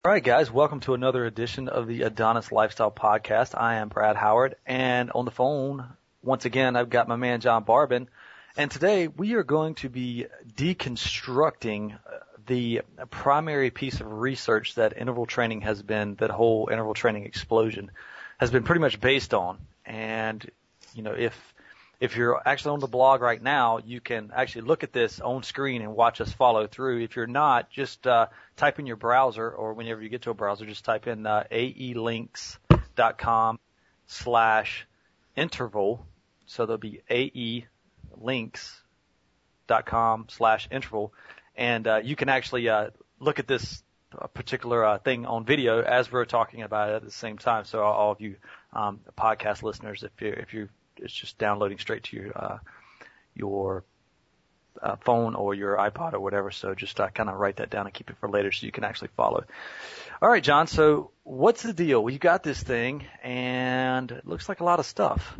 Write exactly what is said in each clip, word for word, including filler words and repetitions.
All right, guys, welcome to another edition of the Adonis Lifestyle Podcast. I am Brad Howard, and on the phone, once again, I've got my man John Barbin. And today we are going to be deconstructing the primary piece of research that interval training has been, that whole interval training explosion has been pretty much based on. And, you know, if If you're actually on the blog right now, you can actually look at this on screen and watch us follow through. If you're not, just uh, type in your browser, or whenever you get to a browser, just type in uh, aelinks.com slash interval. So there'll be aelinks.com slash interval. And uh, you can actually uh, look at this particular uh, thing on video as we're talking about it at the same time. So all of you um, podcast listeners, if you if you it's just downloading straight to your uh, your uh, phone or your iPod or whatever. So just uh, kind of write that down and keep it for later so you can actually follow. All right, John. So what's the deal? Well, you got this thing, and it looks like a lot of stuff.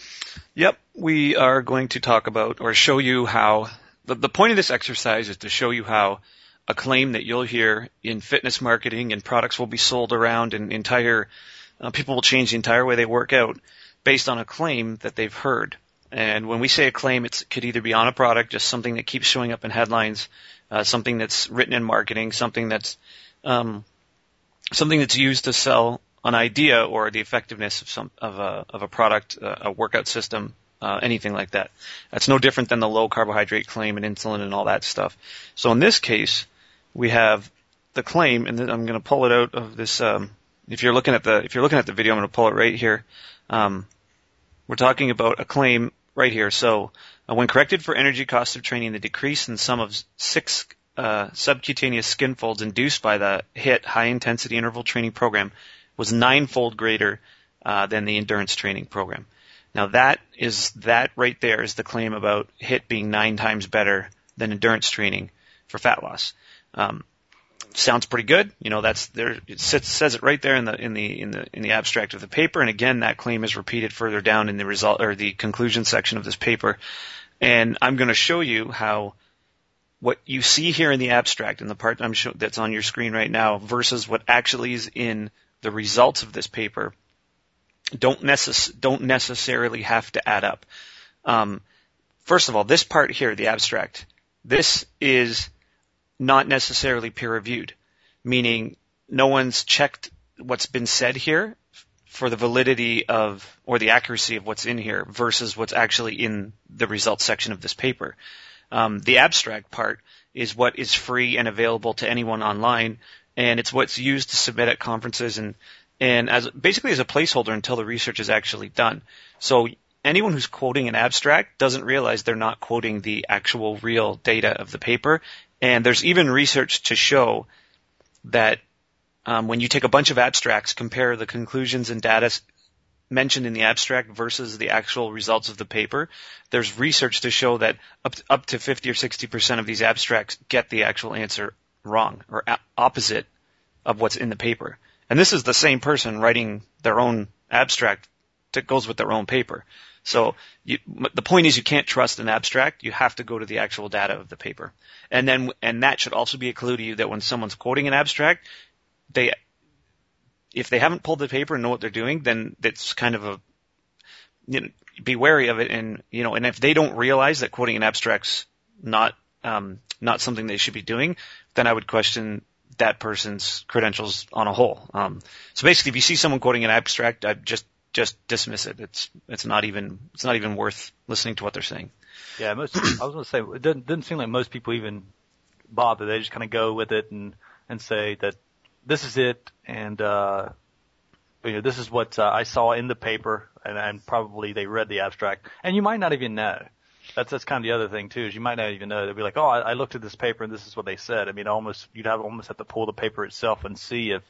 Yep, we are going to talk about or show you how the, the point of this exercise is to show you how a claim that you'll hear in fitness marketing and products will be sold around, and entire uh, people will change the entire way they work out based on a claim that they've heard. And when we say a claim, it's, it could either be on a product, just something that keeps showing up in headlines, uh, something that's written in marketing, something that's um, something that's used to sell an idea or the effectiveness of some of a of a product, uh, a workout system, uh, anything like that. That's no different than the low carbohydrate claim and insulin and all that stuff. So in this case, we have the claim, and then I'm going to pull it out of this. Um, if you're looking at the if you're looking at the video, I'm going to pull it right here. Um, we're talking about a claim right here. So uh, when corrected for energy cost of training, the decrease in sum of six uh, subcutaneous skin folds induced by the HIIT, high-intensity interval training program, was ninefold greater uh, than the endurance training program. Now that is that right there is the claim about HIIT being nine times better than endurance training for fat loss. Um, Sounds pretty good. You know, that's there. It sits, says it right there in the in the in the in the abstract of the paper. And again, that claim is repeated further down in the result or the conclusion section of this paper. And I'm going to show you how what you see here in the abstract, in the part I'm show, that's on your screen right now, versus what actually is in the results of this paper, don't necess- don't necessarily have to add up. Um, first of all, this part here, the abstract, this is not necessarily peer-reviewed, meaning no one's checked what's been said here for the validity of or the accuracy of what's in here versus what's actually in the results section of this paper. Um, the abstract part is what is free and available to anyone online, and it's what's used to submit at conferences and and as basically as a placeholder until the research is actually done. So anyone who's quoting an abstract doesn't realize they're not quoting the actual real data of the paper. And there's even research to show that um, when you take a bunch of abstracts, compare the conclusions and data mentioned in the abstract versus the actual results of the paper, there's research to show that up to, up to fifty or sixty percent of these abstracts get the actual answer wrong or a- opposite of what's in the paper. And this is the same person writing their own abstract that goes with their own paper. So you, the point is you can't trust an abstract. You have to go to the actual data of the paper. And then, and that should also be a clue to you that when someone's quoting an abstract, they, if they haven't pulled the paper and know what they're doing, then it's kind of a, you know, be wary of it. And, you know, and if they don't realize that quoting an abstract's not, um, not something they should be doing, then I would question that person's credentials on a whole. Um, so basically, if you see someone quoting an abstract, I just, Just dismiss it. It's it's not even it's not even worth listening to what they're saying. Yeah, most. I was going to say it doesn't doesn't seem like most people even bother. They just kind of go with it and and say that this is it, and uh, you know this is what uh, I saw in the paper, and, and probably they read the abstract, and you might not even know. That's that's kind of the other thing too, is you might not even know. They'll be like, oh, I, I looked at this paper and this is what they said. I mean, almost you'd have almost have to pull the paper itself and see if.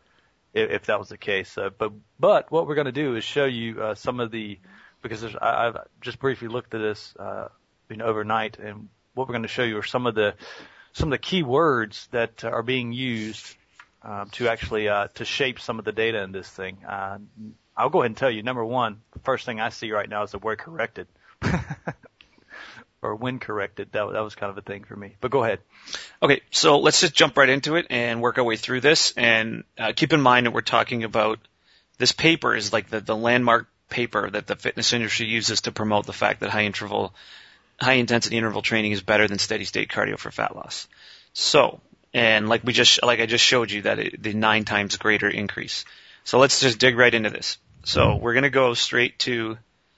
if that was the case. Uh, but but what we're going to do is show you uh, some of the, because there's, I, I've just briefly looked at this uh, you know, overnight, and what we're going to show you are some of the some of the key words that are being used um, to actually uh, to shape some of the data in this thing. Uh, I'll go ahead and tell you, number one, the first thing I see right now is the word corrected. or when corrected. That that was kind of a thing for me. But go ahead. Okay, so let's just jump right into it and work our way through this. And uh, keep in mind that we're talking about this paper is like the, the landmark paper that the fitness industry uses to promote the fact that high interval, high intensity interval training is better than steady state cardio for fat loss. So, and like we just, like I just showed you that it, the nine times greater increase. So let's just dig right into this. So we're going to go straight to,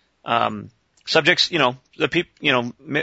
um, subjects, you know, the people, you know, mi-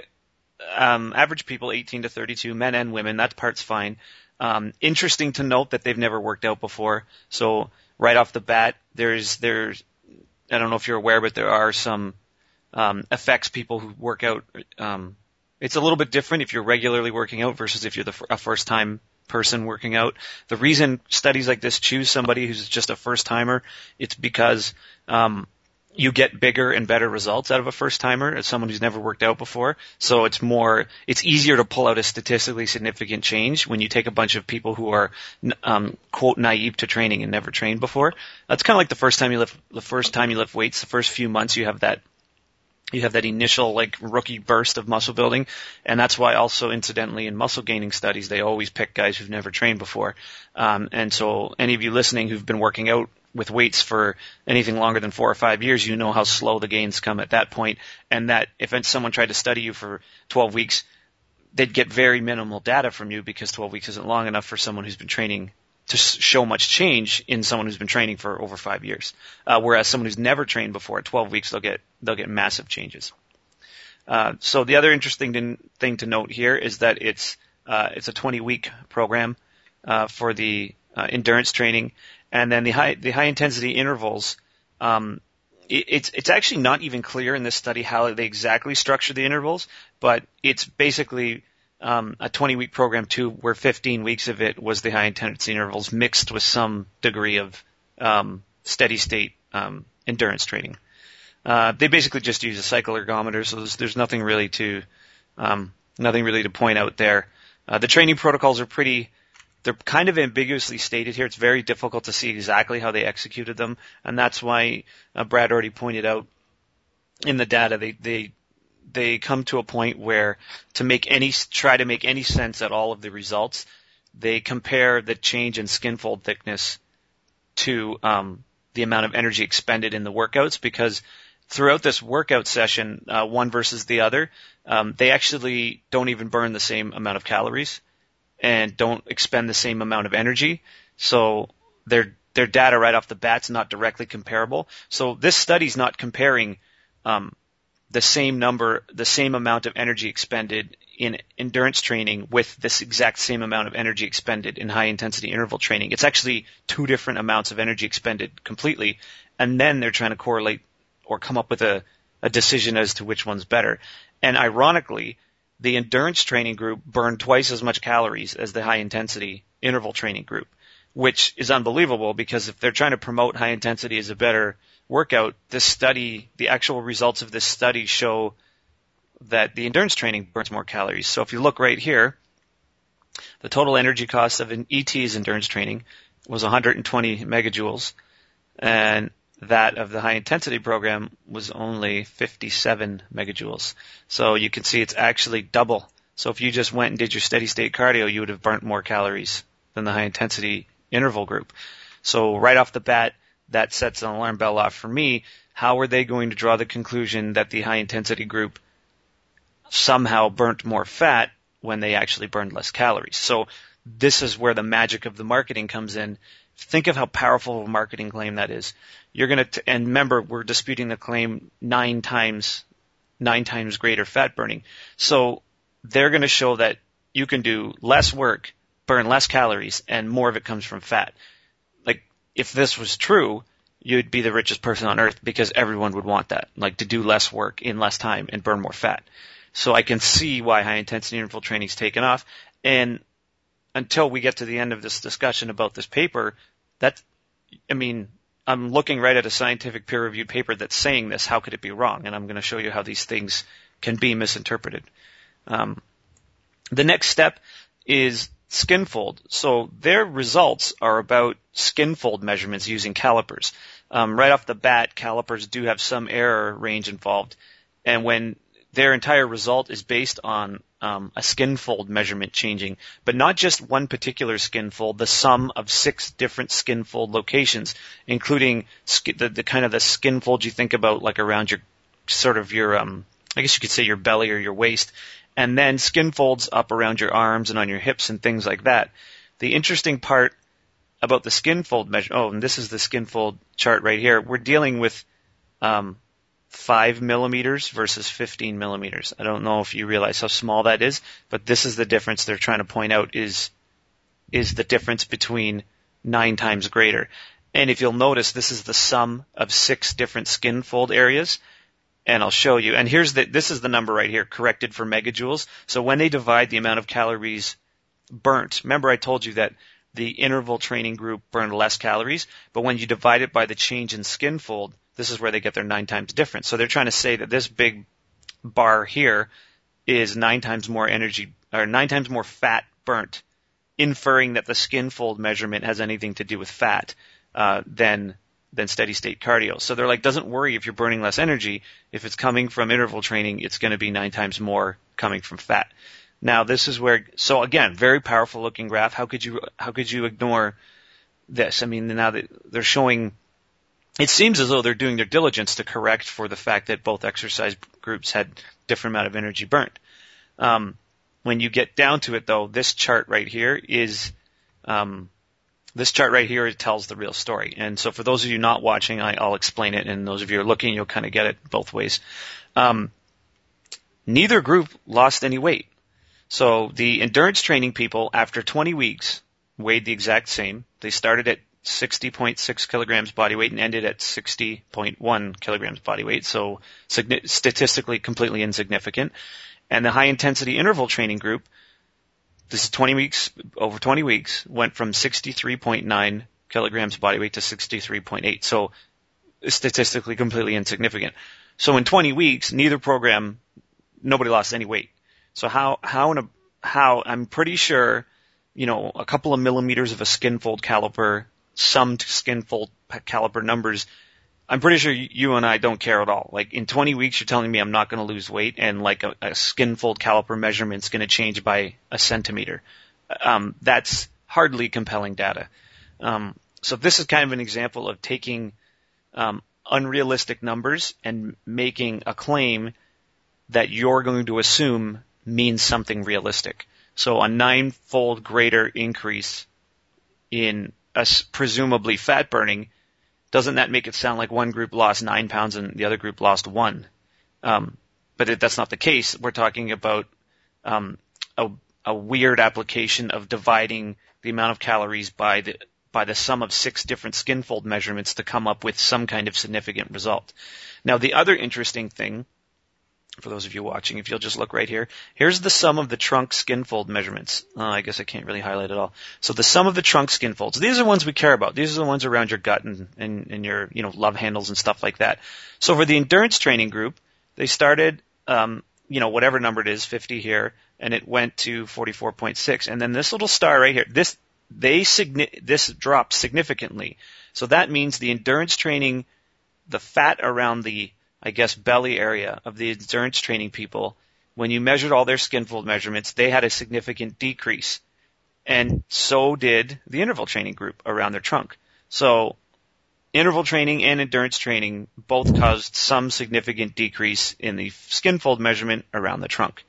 um, average people eighteen to thirty-two, men and women, that part's fine. Um, interesting to note that they've never worked out before. So right off the bat, there's, there's, I don't know if you're aware, but there are some, um, effects people who work out, um, it's a little bit different if you're regularly working out versus if you're the, a first time person working out. The reason studies like this choose somebody who's just a first timer, it's because, um, you get bigger and better results out of a first timer as someone who's never worked out before. So it's more, it's easier to pull out a statistically significant change when you take a bunch of people who are, um, quote, naive to training and never trained before. That's kind of like the first time you lift, the first time you lift weights, the first few months you have that, you have that initial like rookie burst of muscle building. And that's why also incidentally in muscle gaining studies, they always pick guys who've never trained before. Um, and so any of you listening who've been working out with weights for anything longer than four or five years, you know how slow the gains come at that point, and that if someone tried to study you for twelve weeks, they'd get very minimal data from you because twelve weeks isn't long enough for someone who's been training to show much change in someone who's been training for over five years. Uh, whereas someone who's never trained before, at twelve weeks, they'll get they'll get massive changes. Uh, so the other interesting thing to note here is that it's uh, it's a twenty-week program uh, for the uh, endurance training. And then the high, the high intensity intervals, um, it, it's, it's actually not even clear in this study how they exactly structure the intervals, but it's basically, um, a twenty week program too, where fifteen weeks of it was the high intensity intervals mixed with some degree of, um, steady state, um, endurance training. Uh, they basically just use a cycle ergometer, so there's, there's nothing really to, um, nothing really to point out there. Uh, the training protocols are pretty, they're kind of ambiguously stated here. It's very difficult to see exactly how they executed them, and that's why uh, Brad already pointed out in the data they they they come to a point where to make any try to make any sense at all of the results, they compare the change in skin fold thickness to um, the amount of energy expended in the workouts, because throughout this workout session, uh, one versus the other, um, they actually don't even burn the same amount of calories and don't expend the same amount of energy. So their their data right off the bat's not directly comparable. So this study's not comparing um, the same number, the same amount of energy expended in endurance training with this exact same amount of energy expended in high intensity interval training. It's actually two different amounts of energy expended completely, and then they're trying to correlate or come up with a, a decision as to which one's better. And ironically, the endurance training group burned twice as much calories as the high intensity interval training group, which is unbelievable because if they're trying to promote high intensity as a better workout, this study, the actual results of this study show that the endurance training burns more calories. So if you look right here, the total energy cost of an E T's endurance training was one hundred twenty megajoules, and that of the high intensity program was only fifty-seven megajoules. So you can see it's actually double. So if you just went and did your steady state cardio, you would have burnt more calories than the high intensity interval group. So right off the bat, that sets an alarm bell off for me. How are they going to draw the conclusion that the high intensity group somehow burnt more fat when they actually burned less calories? So this is where the magic of the marketing comes in. Think of how powerful of a marketing claim that is. You're going to, and remember, we're disputing the claim nine times, nine times greater fat burning. So they're going to show that you can do less work, burn less calories, and more of it comes from fat. Like, if this was true, you'd be the richest person on earth because everyone would want that, like to do less work in less time and burn more fat. So I can see why high intensity interval training's taken off. And until we get to the end of this discussion about this paper, that, I mean, I'm looking right at a scientific peer-reviewed paper that's saying this. How could it be wrong? And I'm going to show you how these things can be misinterpreted. Um, the next step is skin fold. So their results are about skin fold measurements using calipers. Um, right off the bat, calipers do have some error range involved. And when their entire result is based on um, a skin fold measurement changing, but not just one particular skin fold, the sum of six different skin fold locations, including sk- the, the kind of the skin fold you think about like around your sort of your, um, I guess you could say your belly or your waist, and then skin folds up around your arms and on your hips and things like that. The interesting part about the skin fold measure, oh, and this is the skin fold chart right here, we're dealing with um, five millimeters versus fifteen millimeters. I don't know if you realize how small that is, but this is the difference they're trying to point out is, is the difference between nine times greater. And if you'll notice, this is the sum of six different skin fold areas. And I'll show you. And here's the, this is the number right here, corrected for megajoules. So when they divide the amount of calories burnt, remember I told you that the interval training group burned less calories, but when you divide it by the change in skin fold, this is where they get their nine times difference. So they're trying to say that this big bar here is nine times more energy, or nine times more fat burnt, inferring that the skin fold measurement has anything to do with fat, uh, than than steady state cardio. So they're like, doesn't worry if you're burning less energy. If it's coming from interval training, it's going to be nine times more coming from fat. Now this is where, so again, very powerful looking graph. How could you, how could you ignore this? I mean, now that they're showing, it seems as though they're doing their diligence to correct for the fact that both exercise groups had different amount of energy burnt. Um, when you get down to it though, this chart right here is, um, This chart right here, it tells the real story. And so for those of you not watching, I, I'll explain it. And those of you who are looking, you'll kind of get it both ways. Um, neither group lost any weight. So the endurance training people, after twenty weeks, weighed the exact same. They started at sixty point six kilograms body weight and ended at sixty point one kilograms body weight. So statistically completely insignificant. And the high intensity interval training group, this is twenty weeks, over twenty weeks, went from sixty-three point nine kilograms body weight to sixty-three point eight. So statistically completely insignificant. So in twenty weeks, neither program, nobody lost any weight. So how, how in a, how, I'm pretty sure, you know, a couple of millimeters of a skin fold caliper, some skin fold caliper numbers, I'm pretty sure you and I don't care at all. Like in twenty weeks, you're telling me I'm not going to lose weight, and like a, a skin fold caliper measurement's going to change by a centimeter. Um, that's hardly compelling data. Um, so this is kind of an example of taking um, unrealistic numbers and making a claim that you're going to assume means something realistic. So a nine-fold greater increase in a presumably fat burning, doesn't that make it sound like one group lost nine pounds and the other group lost one? Um, but it, that's not the case. We're talking about um, a, a weird application of dividing the amount of calories by the by the sum of six different skin fold measurements to come up with some kind of significant result. Now, the other interesting thing, for those of you watching, if you'll just look right here, here's the sum of the trunk skin fold measurements. Oh, I guess I can't really highlight it all. So the sum of the trunk skin folds. These are the ones we care about. These are the ones around your gut and, and, and your, you know, love handles and stuff like that. So for the endurance training group, they started, um, you know, whatever number it is, fifty here, and it went to forty-four point six. And then this little star right here, this, they, signi- this dropped significantly. So that means the endurance training, the fat around the, I guess, belly area of the endurance training people, when you measured all their skin fold measurements, they had a significant decrease. And so did the interval training group around their trunk. So interval training and endurance training both caused some significant decrease in the skin fold measurement around the trunk.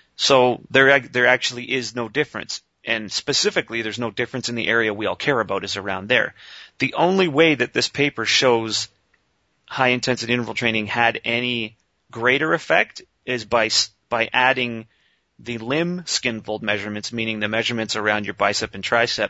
So there, there actually is no difference. And specifically, there's no difference in the area we all care about is around there. The only way that this paper shows high intensity interval training had any greater effect is by by adding the limb skin fold measurements, meaning the measurements around your bicep and tricep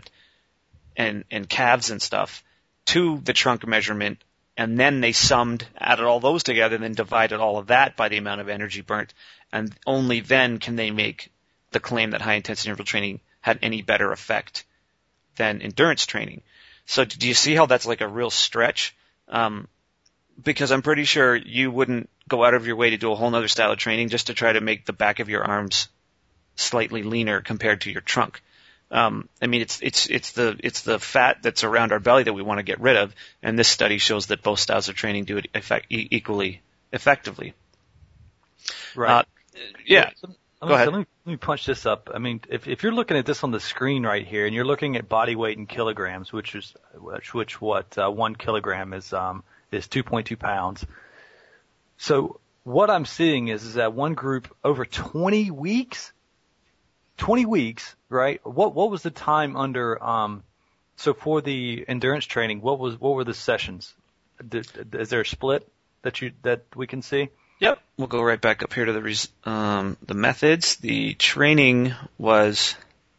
and and calves and stuff, to the trunk measurement, and then they summed, added all those together, and then divided all of that by the amount of energy burnt, and only then can they make the claim that high intensity interval training had any better effect than endurance training. So do you see how that's like a real stretch? Um, Because I'm pretty sure you wouldn't go out of your way to do a whole other style of training just to try to make the back of your arms slightly leaner compared to your trunk. Um, I mean, it's it's it's the it's the fat that's around our belly that we want to get rid of, and this study shows that both styles of training do it effect, e- equally effectively. Right. Uh, yeah. So, Go ahead. So let, me, let me punch this up. I mean, if, if you're looking at this on the screen right here, and you're looking at body weight in kilograms, which is which, which what uh, one kilogram is um, is two point two pounds. So what I'm seeing is is that one group over twenty weeks, twenty weeks, right? What what was the time under? Um, so for the endurance training, what was what were the sessions? Did, is there a split that you that we can see? Yep. We'll go right back up here to the res- um, the methods. The training was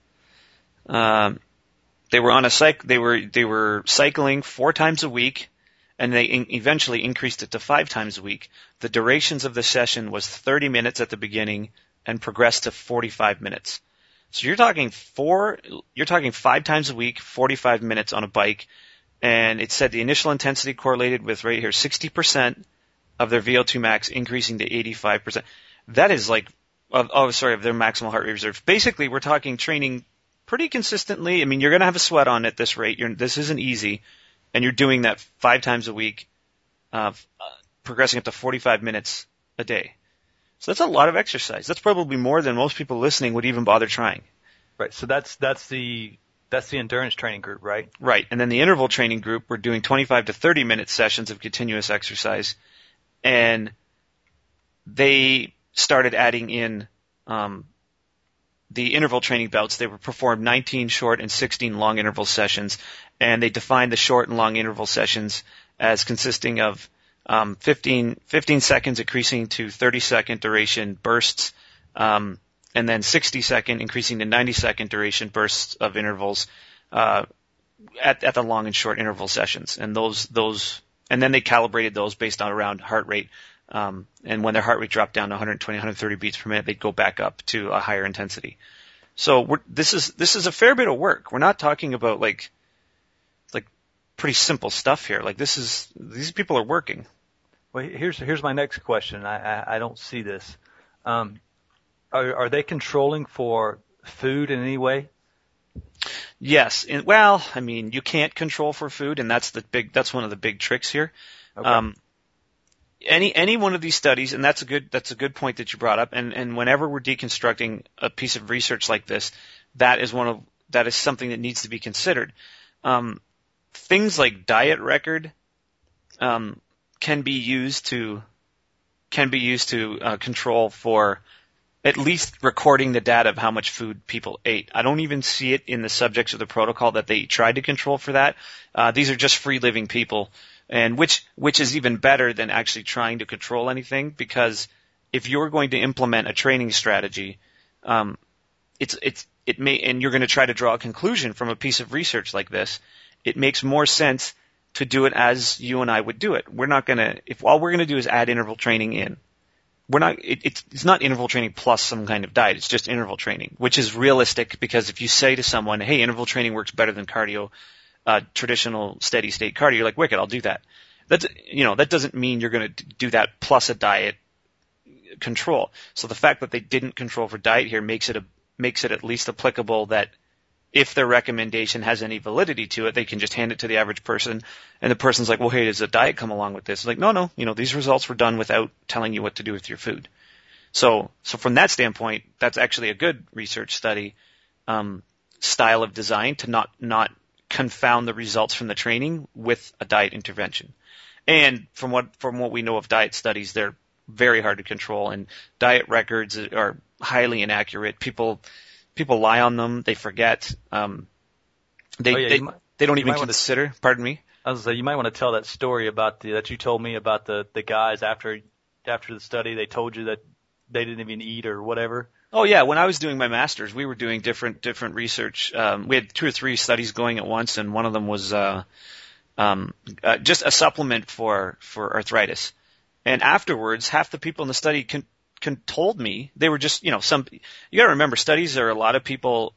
um, they were on a cyc- they were they were cycling four times a week, and they in- eventually increased it to five times a week. The durations of the session was thirty minutes at the beginning and progressed to forty-five minutes. So you're talking four you're talking five times a week, forty-five minutes on a bike, and it said the initial intensity correlated with right here sixty percent of their V O two max increasing to eighty-five percent. That is like, oh, oh, sorry, of their maximal heart rate reserve. Basically, we're talking training pretty consistently. I mean, you're going to have a sweat on at this rate. You're, this isn't easy. And you're doing that five times a week, uh, progressing up to forty-five minutes a day. So that's a lot of exercise. That's probably more than most people listening would even bother trying. Right. So that's, that's the, that's the endurance training group, right? Right. And then the interval training group, we're doing twenty-five to thirty minute sessions of continuous exercise. And they started adding in um, the interval training bouts. They were performed nineteen short and sixteen long interval sessions, and they defined the short and long interval sessions as consisting of um, fifteen, fifteen seconds increasing to thirty second duration bursts, um, and then sixty second increasing to ninety second duration bursts of intervals uh, at, at the long and short interval sessions. And those those And then they calibrated those based on around heart rate. Um, and when their heart rate dropped down to one twenty, one thirty beats per minute, they'd go back up to a higher intensity. So we're, this is this is a fair bit of work. We're not talking about like like pretty simple stuff here. Like this is these people are working. Well, here's here's my next question. I I, I don't see this. Um, are are they controlling for food in any way? Yes. And, well, I mean, you can't control for food, and that's the big, that's one of the big tricks here. Okay. Um, any, any one of these studies, and that's a good, that's a good point that you brought up. And, and whenever we're deconstructing a piece of research like this, that is one of, that is something that needs to be considered. Um, things like diet record, um, can be used to, can be used to, uh, control for at least recording the data of how much food people ate. I don't even see it in the subjects of the protocol that they tried to control for that. Uh, these are just free living people, and which which is even better than actually trying to control anything, because if you're going to implement a training strategy, um, it's it's it may and you're going to try to draw a conclusion from a piece of research like this, it makes more sense to do it as you and I would do it. We're not going to if all we're going to do is add interval training in. We're not, it, it's, it's not interval training plus some kind of diet. It's just interval training, which is realistic, because if you say to someone, hey, interval training works better than cardio, uh, traditional steady state cardio, you're like, wicked, I'll do that. That's, you know, that doesn't mean you're going to do that plus a diet control. So the fact that they didn't control for diet here makes it a, makes it at least applicable that if their recommendation has any validity to it, they can just hand it to the average person, and the person's like, well, hey, does a diet come along with this? It's like, no, no, you know, these results were done without telling you what to do with your food. So, so from that standpoint, that's actually a good research study, um, style of design to not, not confound the results from the training with a diet intervention. And from what, from what we know of diet studies, they're very hard to control, and diet records are highly inaccurate. People, People lie on them. They forget. Um, they, oh, yeah, they, might, they don't even consider. To, pardon me. I was gonna say, you might want to tell that story about the, that you told me about the, the guys after, after the study, they told you that they didn't even eat or whatever. Oh yeah. When I was doing my master's, we were doing different, different research. Um, we had two or three studies going at once, and one of them was, uh, um, uh, just a supplement for, for arthritis. And afterwards, half the people in the study can, Can, told me they were just, you know, some, you gotta remember, studies are a lot of people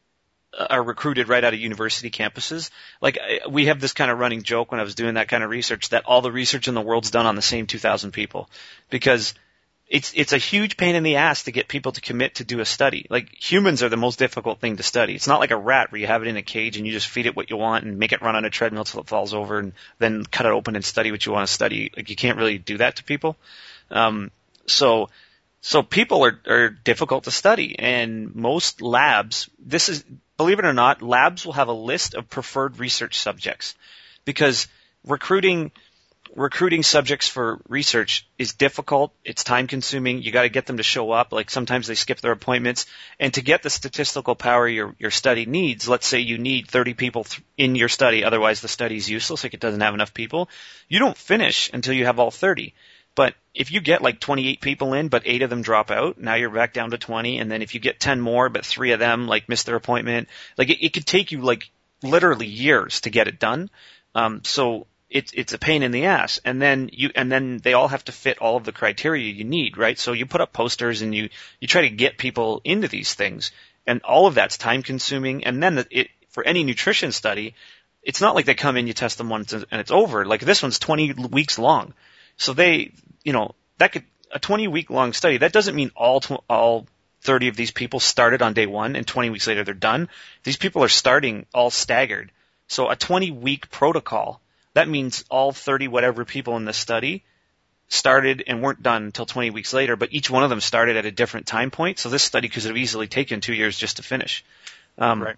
are recruited right out of university campuses. Like, we have this kind of running joke when I was doing that kind of research that all the research in the world's done on the same two thousand people, because it's, it's a huge pain in the ass to get people to commit to do a study. Like, humans are the most difficult thing to study. It's not like a rat where you have it in a cage and you just feed it what you want and make it run on a treadmill till it falls over and then cut it open and study what you want to study. Like, you can't really do that to people. Um, so, So people are, are difficult to study, and most labs, this is, believe it or not, labs will have a list of preferred research subjects, because recruiting recruiting subjects for research is difficult. It's time consuming. You got to get them to show up. Like sometimes they skip their appointments, and to get the statistical power your your study needs, let's say you need thirty people th- in your study, otherwise the study is useless. Like it doesn't have enough people. You don't finish until you have all thirty. But if you get like twenty-eight people in, but eight of them drop out, now you're back down to twenty. And then if you get ten more, but three of them like miss their appointment, like it, it could take you like literally years to get it done. Um, so it's it's a pain in the ass. And then you and then they all have to fit all of the criteria you need, right? So you put up posters and you you try to get people into these things, and all of that's time consuming. And then the, it for any nutrition study, it's not like they come in, you test them once, and it's over. Like this one's twenty weeks long. So they, you know, that could, a twenty week long study, that doesn't mean all, tw- all thirty of these people started on day one and twenty weeks later they're done. These people are starting all staggered. So a twenty week protocol, that means all thirty whatever people in the study started and weren't done until twenty weeks later, but each one of them started at a different time point. So this study could have easily taken two years just to finish. Um, right.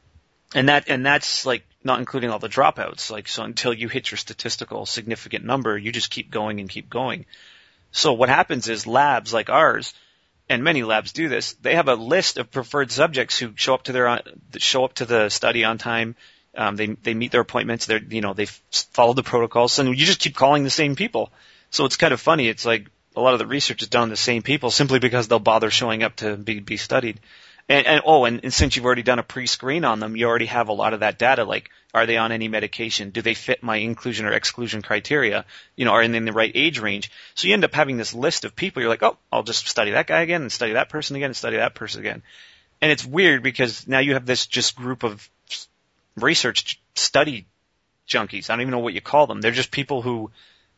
And that, and that's like not including all the dropouts. Like, so until you hit your statistical significant number, you just keep going and keep going. So what happens is labs like ours, and many labs do this, they have a list of preferred subjects who show up to their, show up to the study on time. Um, they, they meet their appointments. They're, you know, they follow the protocols, and you just keep calling the same people. So it's kind of funny. It's like a lot of the research is done on the same people simply because they'll bother showing up to be, be studied. And, and oh, and, and since you've already done a pre-screen on them, you already have a lot of that data. Like, are they on any medication? Do they fit my inclusion or exclusion criteria? You know, are they in the right age range? So you end up having this list of people. You're like, oh, I'll just study that guy again and study that person again and study that person again. And it's weird because now you have this just group of research study junkies. I don't even know what you call them. They're just people who,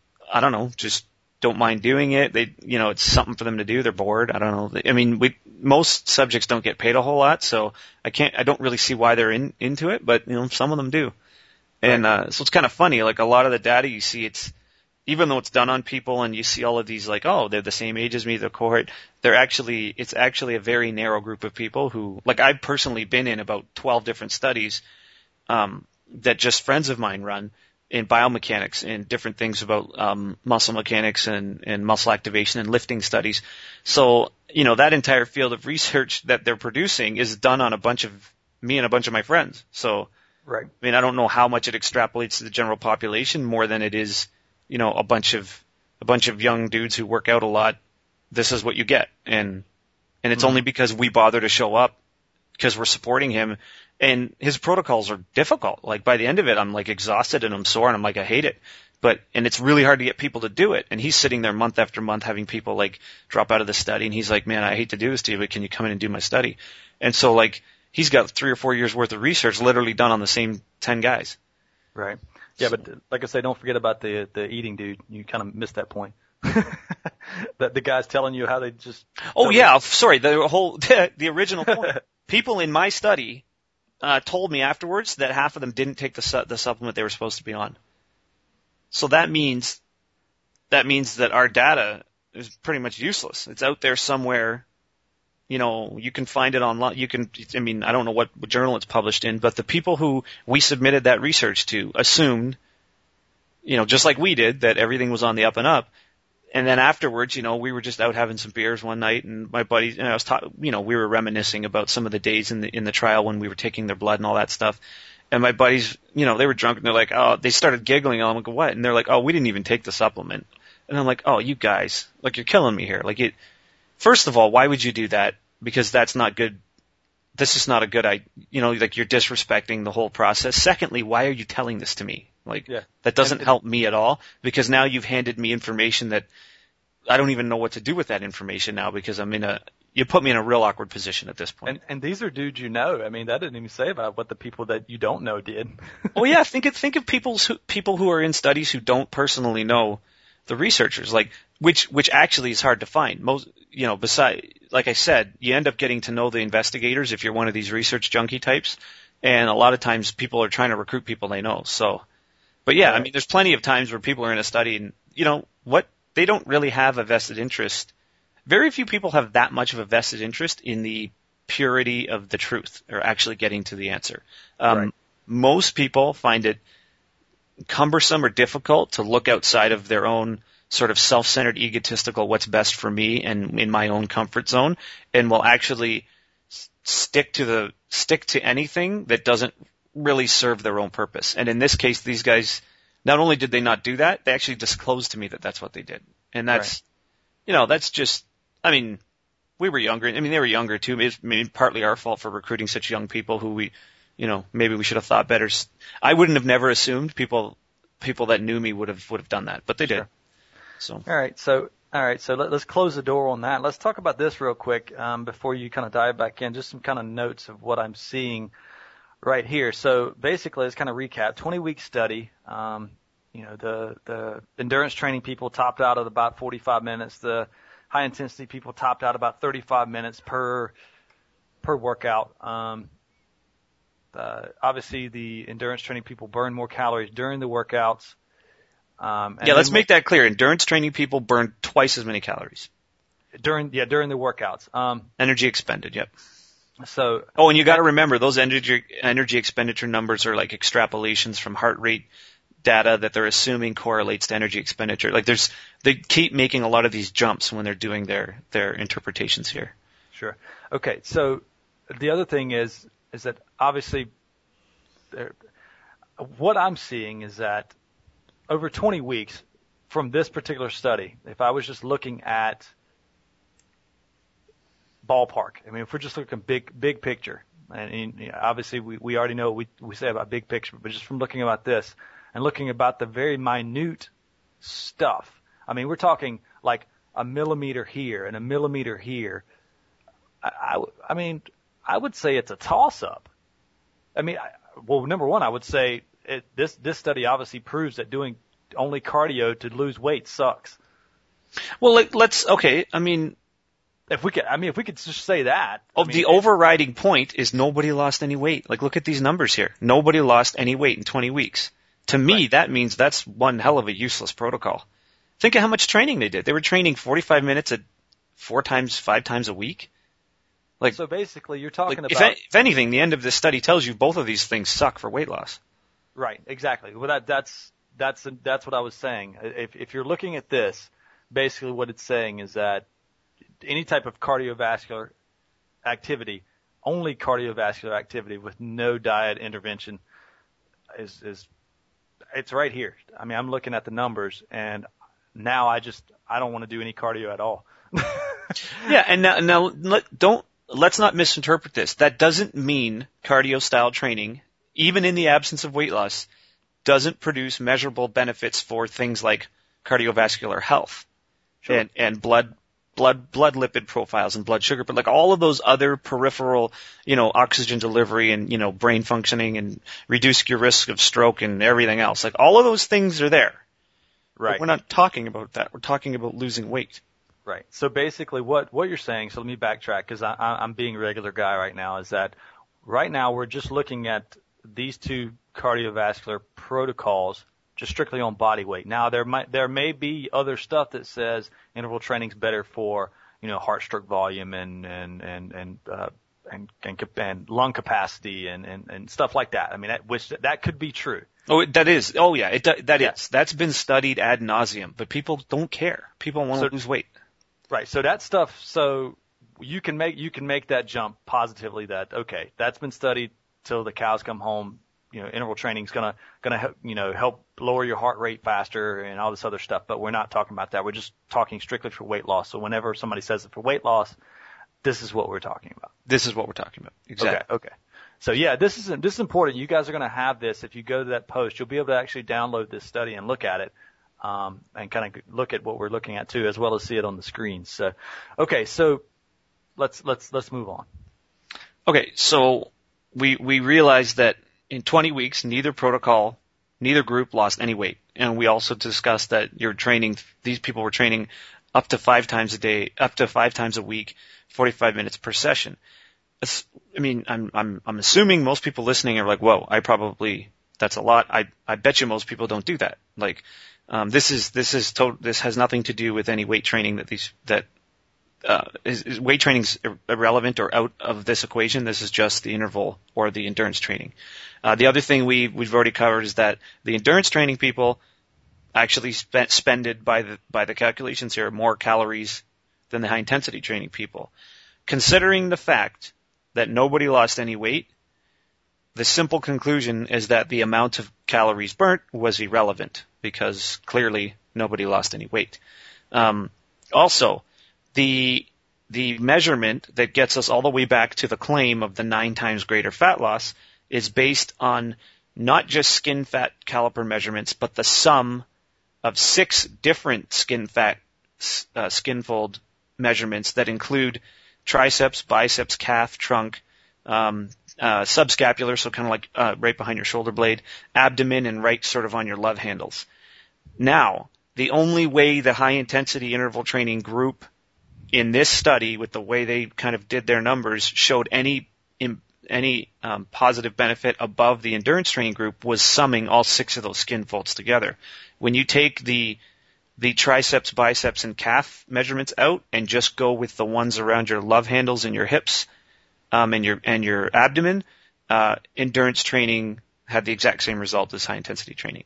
I don't know, just don't mind doing it. They, you know, it's something for them to do. They're bored. I don't know. I mean, we, most subjects don't get paid a whole lot, so I can't, I don't really see why they're in, into it, but, you know, some of them do. And, uh, so it's kind of funny. Like a lot of the data you see, it's, even though it's done on people and you see all of these like, oh, they're the same age as me, the cohort, they're actually, it's actually a very narrow group of people who, like I've personally been in about twelve different studies, um, that just friends of mine run in biomechanics and different things about um, muscle mechanics and, and muscle activation and lifting studies. So, you know, that entire field of research that they're producing is done on a bunch of me and a bunch of my friends. So, right. I mean, I don't know how much it extrapolates to the general population more than it is, you know, a bunch of a bunch of young dudes who work out a lot. This is what you get, and and it's mm-hmm. only because we bother to show up because we're supporting him. And his protocols are difficult. Like by the end of it, I'm like exhausted and I'm sore and I'm like, I hate it. But, and it's really hard to get people to do it. And he's sitting there month after month having people like drop out of the study. And he's like, man, I hate to do this to you, but can you come in and do my study? And so like, he's got three or four years worth of research literally done on the same ten guys. Right. Yeah. So, but like I say, don't forget about the, the eating dude. You kind of missed that point. That the guy's telling you how they just. Oh yeah. You. Sorry. The whole, the, the original point. People in my study, Uh, told me afterwards that half of them didn't take the su- the supplement they were supposed to be on. So that means that means that our data is pretty much useless. It's out there somewhere. You know, you can find it online. You can, I mean, I don't know what journal it's published in, but the people who we submitted that research to assumed, you know, just like we did, that everything was on the up and up. And then afterwards, you know, we were just out having some beers one night, and my buddies, and I was talking, you know, we were reminiscing about some of the days in the in the trial when we were taking their blood and all that stuff. And my buddies, you know, they were drunk and they're like, oh, they started giggling. I'm like, what? And they're like, oh, we didn't even take the supplement. And I'm like, oh, you guys, like, you're killing me here. Like, it. First of all, why would you do that? Because that's not good. This is not a good idea. You know, like, you're disrespecting the whole process. Secondly, why are you telling this to me? Like, yeah. That doesn't help me at all, because now you've handed me information that I don't even know what to do with that information now, because I'm in a, you put me in a real awkward position at this point. And, and these are dudes you know. I mean, that didn't even say about what the people that you don't know did. Oh yeah, think of, think of people who, people who are in studies who don't personally know the researchers, like, which, which actually is hard to find. Most, you know, beside, like I said, you end up getting to know the investigators if you're one of these research junkie types. And a lot of times people are trying to recruit people they know, so. But yeah, I mean, there's plenty of times where people are in a study and, you know, what, they don't really have a vested interest. very few people have that much of a vested interest in the purity of the truth or actually getting to the answer. Um, right. Most people find it cumbersome or difficult to look outside of their own sort of self-centered, egotistical, what's best for me and in my own comfort zone, and will actually s- stick to the stick to anything that doesn't really serve their own purpose. And in this case, these guys, not only did they not do that, they actually disclosed to me that that's what they did. And that's, right. you know, that's just, I mean, we were younger. I mean, they were younger too. It's I mean, partly our fault for recruiting such young people who we, you know, maybe we should have thought better. I wouldn't have never assumed people, people that knew me would have, would have done that, but they did. Sure. So. All right. So, all right. So let, let's close the door on that. Let's talk about this real quick, um, before you kind of dive back in, just some kind of notes of what I'm seeing right here. So basically, let's kind of recap. twenty week study. Um, you know, the, the endurance training people topped out at about forty-five minutes. The high intensity people topped out about thirty-five minutes per, per workout. Um, uh, obviously the endurance training people burn more calories during the workouts. Um, and yeah, let's make that clear. Endurance training people burn twice as many calories. During, yeah, during the workouts. Um, energy expended, yep. So. Oh, and you gotta remember, those energy, energy expenditure numbers are like extrapolations from heart rate data that they're assuming correlates to energy expenditure. Like there's, they keep making a lot of these jumps when they're doing their, their interpretations here. Sure. Okay. So the other thing is, is that obviously there, what I'm seeing is that over twenty weeks from this particular study, if I was just looking at ballpark, I mean, if we're just looking big, big picture, and, and you know, obviously we, we already know what we, we say about big picture, but just from looking about this and looking about the very minute stuff, I mean, we're talking like a millimeter here and a millimeter here. I, I, I mean, I would say it's a toss-up. I mean, I, well, number one, I would say it, this this study obviously proves that doing only cardio to lose weight sucks. Well, like, let's okay. I mean, if we could, I mean, if we could just say that. Oh, I mean, the overriding point is nobody lost any weight. Like, look at these numbers here. Nobody lost any weight in twenty weeks. To me, right. That means that's one hell of a useless protocol. Think of how much training they did. They were training forty-five minutes at four times, five times a week. Like, so basically, you're talking like, about. If, if anything, the end of this study tells you both of these things suck for weight loss. Right. Exactly. Well, that that's that's that's what I was saying. If if you're looking at this, basically what it's saying is that any type of cardiovascular activity, only cardiovascular activity with no diet intervention, is is it's right here. I mean, I'm looking at the numbers, and now I just I don't want to do any cardio at all. Yeah, and now now let, don't let's not misinterpret this. That doesn't mean cardio style training, even in the absence of weight loss, doesn't produce measurable benefits for things like cardiovascular health. Sure. and and blood blood blood lipid profiles and blood sugar, but like all of those other peripheral, you know, oxygen delivery and, you know, brain functioning and reduce your risk of stroke and everything else. Like all of those things are there. Right. But we're not talking about that. We're talking about losing weight. Right. So basically what, what you're saying, so let me backtrack because I, I'm being a regular guy right now, is that right now we're just looking at these two cardiovascular protocols just strictly on body weight. Now there might, there may be other stuff that says interval training's better for, you know, heart stroke volume and, and, and, and, uh, and, and, and lung capacity and, and, and stuff like that. I mean, that, which, that could be true. Oh, that is. Oh, yeah, it, that yeah. is. That's been studied ad nauseum, but people don't care. People want to so, lose weight. Right. So that stuff, so you can make, you can make that jump positively that, okay, that's been studied till the cows come home. You know, interval training is gonna, gonna help, you know, help lower your heart rate faster and all this other stuff, but we're not talking about that. We're just talking strictly for weight loss. So whenever somebody says it for weight loss, this is what we're talking about. This is what we're talking about. Exactly. Okay. Okay. So yeah, this is, this is important. You guys are going to have this. If you go to that post, you'll be able to actually download this study and look at it. Um, and kind of look at what we're looking at too, as well as see it on the screen. So, okay, so let's let's let's move on. Okay, so we we realized that in twenty weeks, neither protocol, neither group lost any weight, and we also discussed that you're training. These people were training up to five times a day, up to five times a week, forty-five minutes per session. It's, I mean, I'm I'm I'm assuming most people listening are like, whoa, I probably that's a lot. I I bet you most people don't do that. Like. Um, this is this is to, this has nothing to do with any weight training that these that uh, is, is weight training's irrelevant or out of this equation. This is just the interval or the endurance training. Uh, the other thing we, we've already covered is that the endurance training people actually spent, spended by the, by the calculations here more calories than the high intensity training people. Considering the fact that nobody lost any weight, the simple conclusion is that the amount of calories burnt was irrelevant because clearly nobody lost any weight. Um, also, the the measurement that gets us all the way back to the claim of the nine times greater fat loss is based on not just skin fat caliper measurements, but the sum of six different skin fat uh, skin fold measurements that include triceps, biceps, calf, trunk, um, uh, subscapular, so kind of like uh, right behind your shoulder blade, abdomen, and right sort of on your love handles. Now, the only way the high-intensity interval training group in this study, with the way they kind of did their numbers, showed any any um, positive benefit above the endurance training group was summing all six of those skin folds together. When you take the the triceps, biceps, and calf measurements out and just go with the ones around your love handles and your hips um, and your and your abdomen, uh, endurance training had the exact same result as high-intensity training.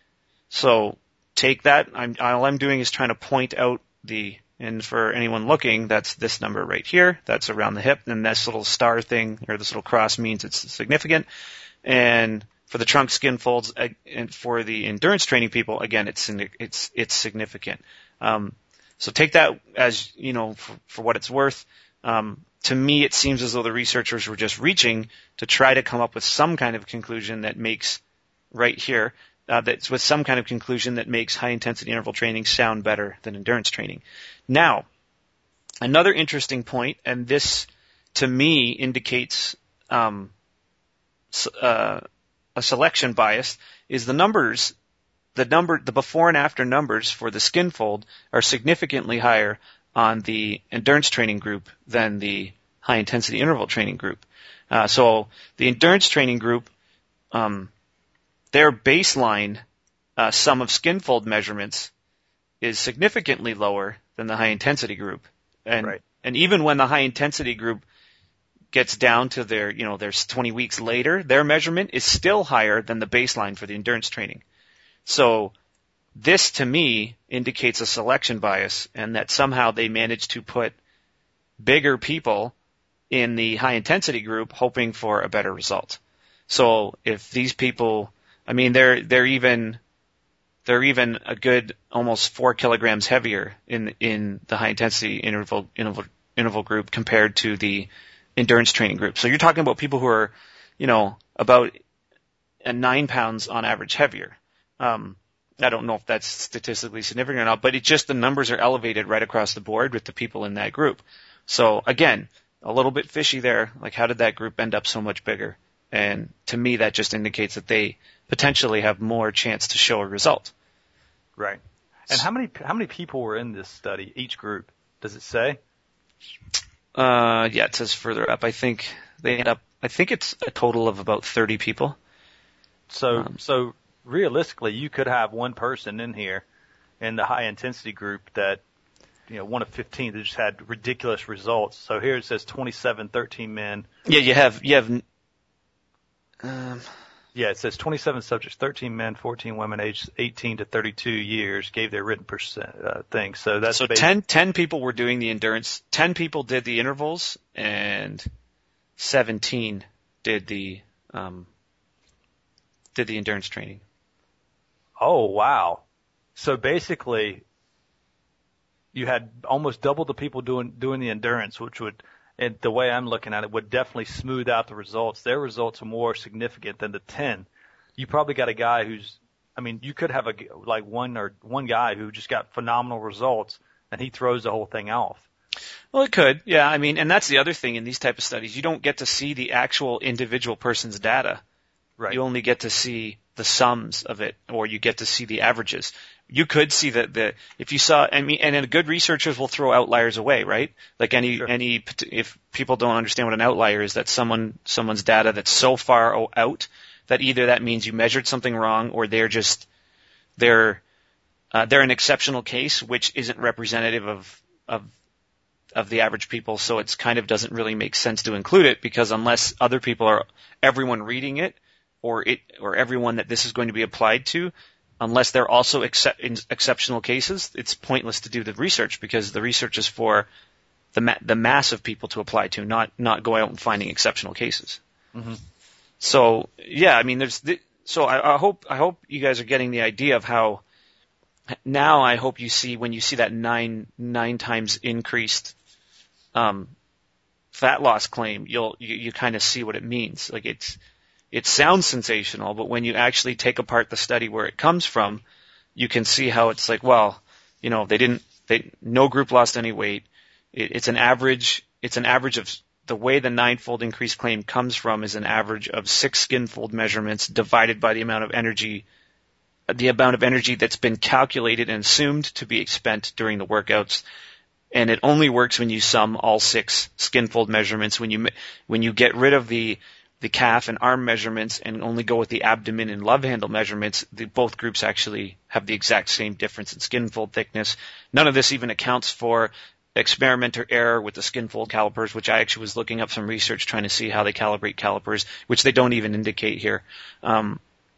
So take that. I'm, all I'm doing is trying to point out the, and for anyone looking, that's this number right here. That's around the hip. And this little star thing, or this little cross, means it's significant. And for the trunk skin folds, uh, and for the endurance training people, again, it's it's it's significant. Um, so take that as, you know, for, for what it's worth. Um, to me, it seems as though the researchers were just reaching to try to come up with some kind of conclusion that makes, right here, uh, that's with some kind of conclusion that makes high-intensity interval training sound better than endurance training. Now, another interesting point, and this, to me, indicates um, uh, a selection bias, is the numbers, the number, the before and after numbers for the skin fold are significantly higher on the endurance training group than the high-intensity interval training group. Uh, so the endurance training group, um, their baseline uh, sum of skin fold measurements is significantly lower than the high-intensity group. And, right. and even when the high-intensity group gets down to their, you know, their twenty weeks later, their measurement is still higher than the baseline for the endurance training. So this, to me, indicates a selection bias, and that somehow they managed to put bigger people in the high-intensity group hoping for a better result. So if these people, I mean, they're they're even they're even a good almost four kilograms heavier in in the high-intensity interval interval interval group compared to the endurance training group. So you're talking about people who are, you know, about nine pounds on average heavier. Um, I don't know if that's statistically significant or not, but it's just the numbers are elevated right across the board with the people in that group. So again, a little bit fishy there. Like, how did that group end up so much bigger? And to me, that just indicates that they potentially have more chance to show a result. Right. And how many how many people were in this study? Each group, does it say? Uh, yeah, it says further up. I think they end up. I think it's a total of about thirty people. So um, so. Realistically, you could have one person in here in the high intensity group that, you know, one of fifteen that just had ridiculous results. So here it says twenty-seven, thirteen men. Yeah, you have, you have, um, yeah, it says twenty-seven subjects, thirteen men, fourteen women, aged eighteen to thirty-two years gave their written percent, uh, thing. So that's so ten, ten people were doing the endurance, ten people did the intervals, and seventeen did the, um, did the endurance training. Oh, wow. So basically, you had almost double the people doing doing the endurance, which would, and the way I'm looking at it, would definitely smooth out the results. Their results are more significant than the ten. You probably got a guy who's, I mean, you could have a like one or one guy who just got phenomenal results, and he throws the whole thing off. Well, it could, yeah. I mean, and that's the other thing in these type of studies. You don't get to see the actual individual person's data. Right. You only get to see the sums of it, or you get to see the averages. You could see that the if you saw, I mean, and good researchers will throw outliers away, right? Like any sure. any if people don't understand what an outlier is, that's someone someone's data that's so far out that either that means you measured something wrong, or they're just they're uh, they're an exceptional case which isn't representative of of of the average people, so it's kind of doesn't really make sense to include it, because unless other people are, everyone reading it, or it, or everyone that this is going to be applied to, unless they're also excep- in exceptional cases, it's pointless to do the research, because the research is for the ma- the mass of people to apply to, not not go out and finding exceptional cases. Mm-hmm. So yeah, I mean, there's th- so I, I hope I hope you guys are getting the idea of how. Now I hope you see, when you see that nine nine times increased um, fat loss claim, you'll you, you kind of see what it means. Like it's it sounds sensational, but when you actually take apart the study where it comes from, you can see how it's like, well, you know, they didn't they no group lost any weight. It, it's an average. It's an average of the way the ninefold increase claim comes from is an average of six skin fold measurements divided by the amount of energy. the amount of energy that's been calculated and assumed to be spent during the workouts. And it only works when you sum all six skin fold measurements. When you, when you get rid of the, the calf and arm measurements and only go with the abdomen and love handle measurements, the, both groups actually have the exact same difference in skin fold thickness. None of this even accounts for experimenter error with the skin fold calipers, which I actually was looking up some research trying to see how they calibrate calipers, which they don't even indicate here. Um,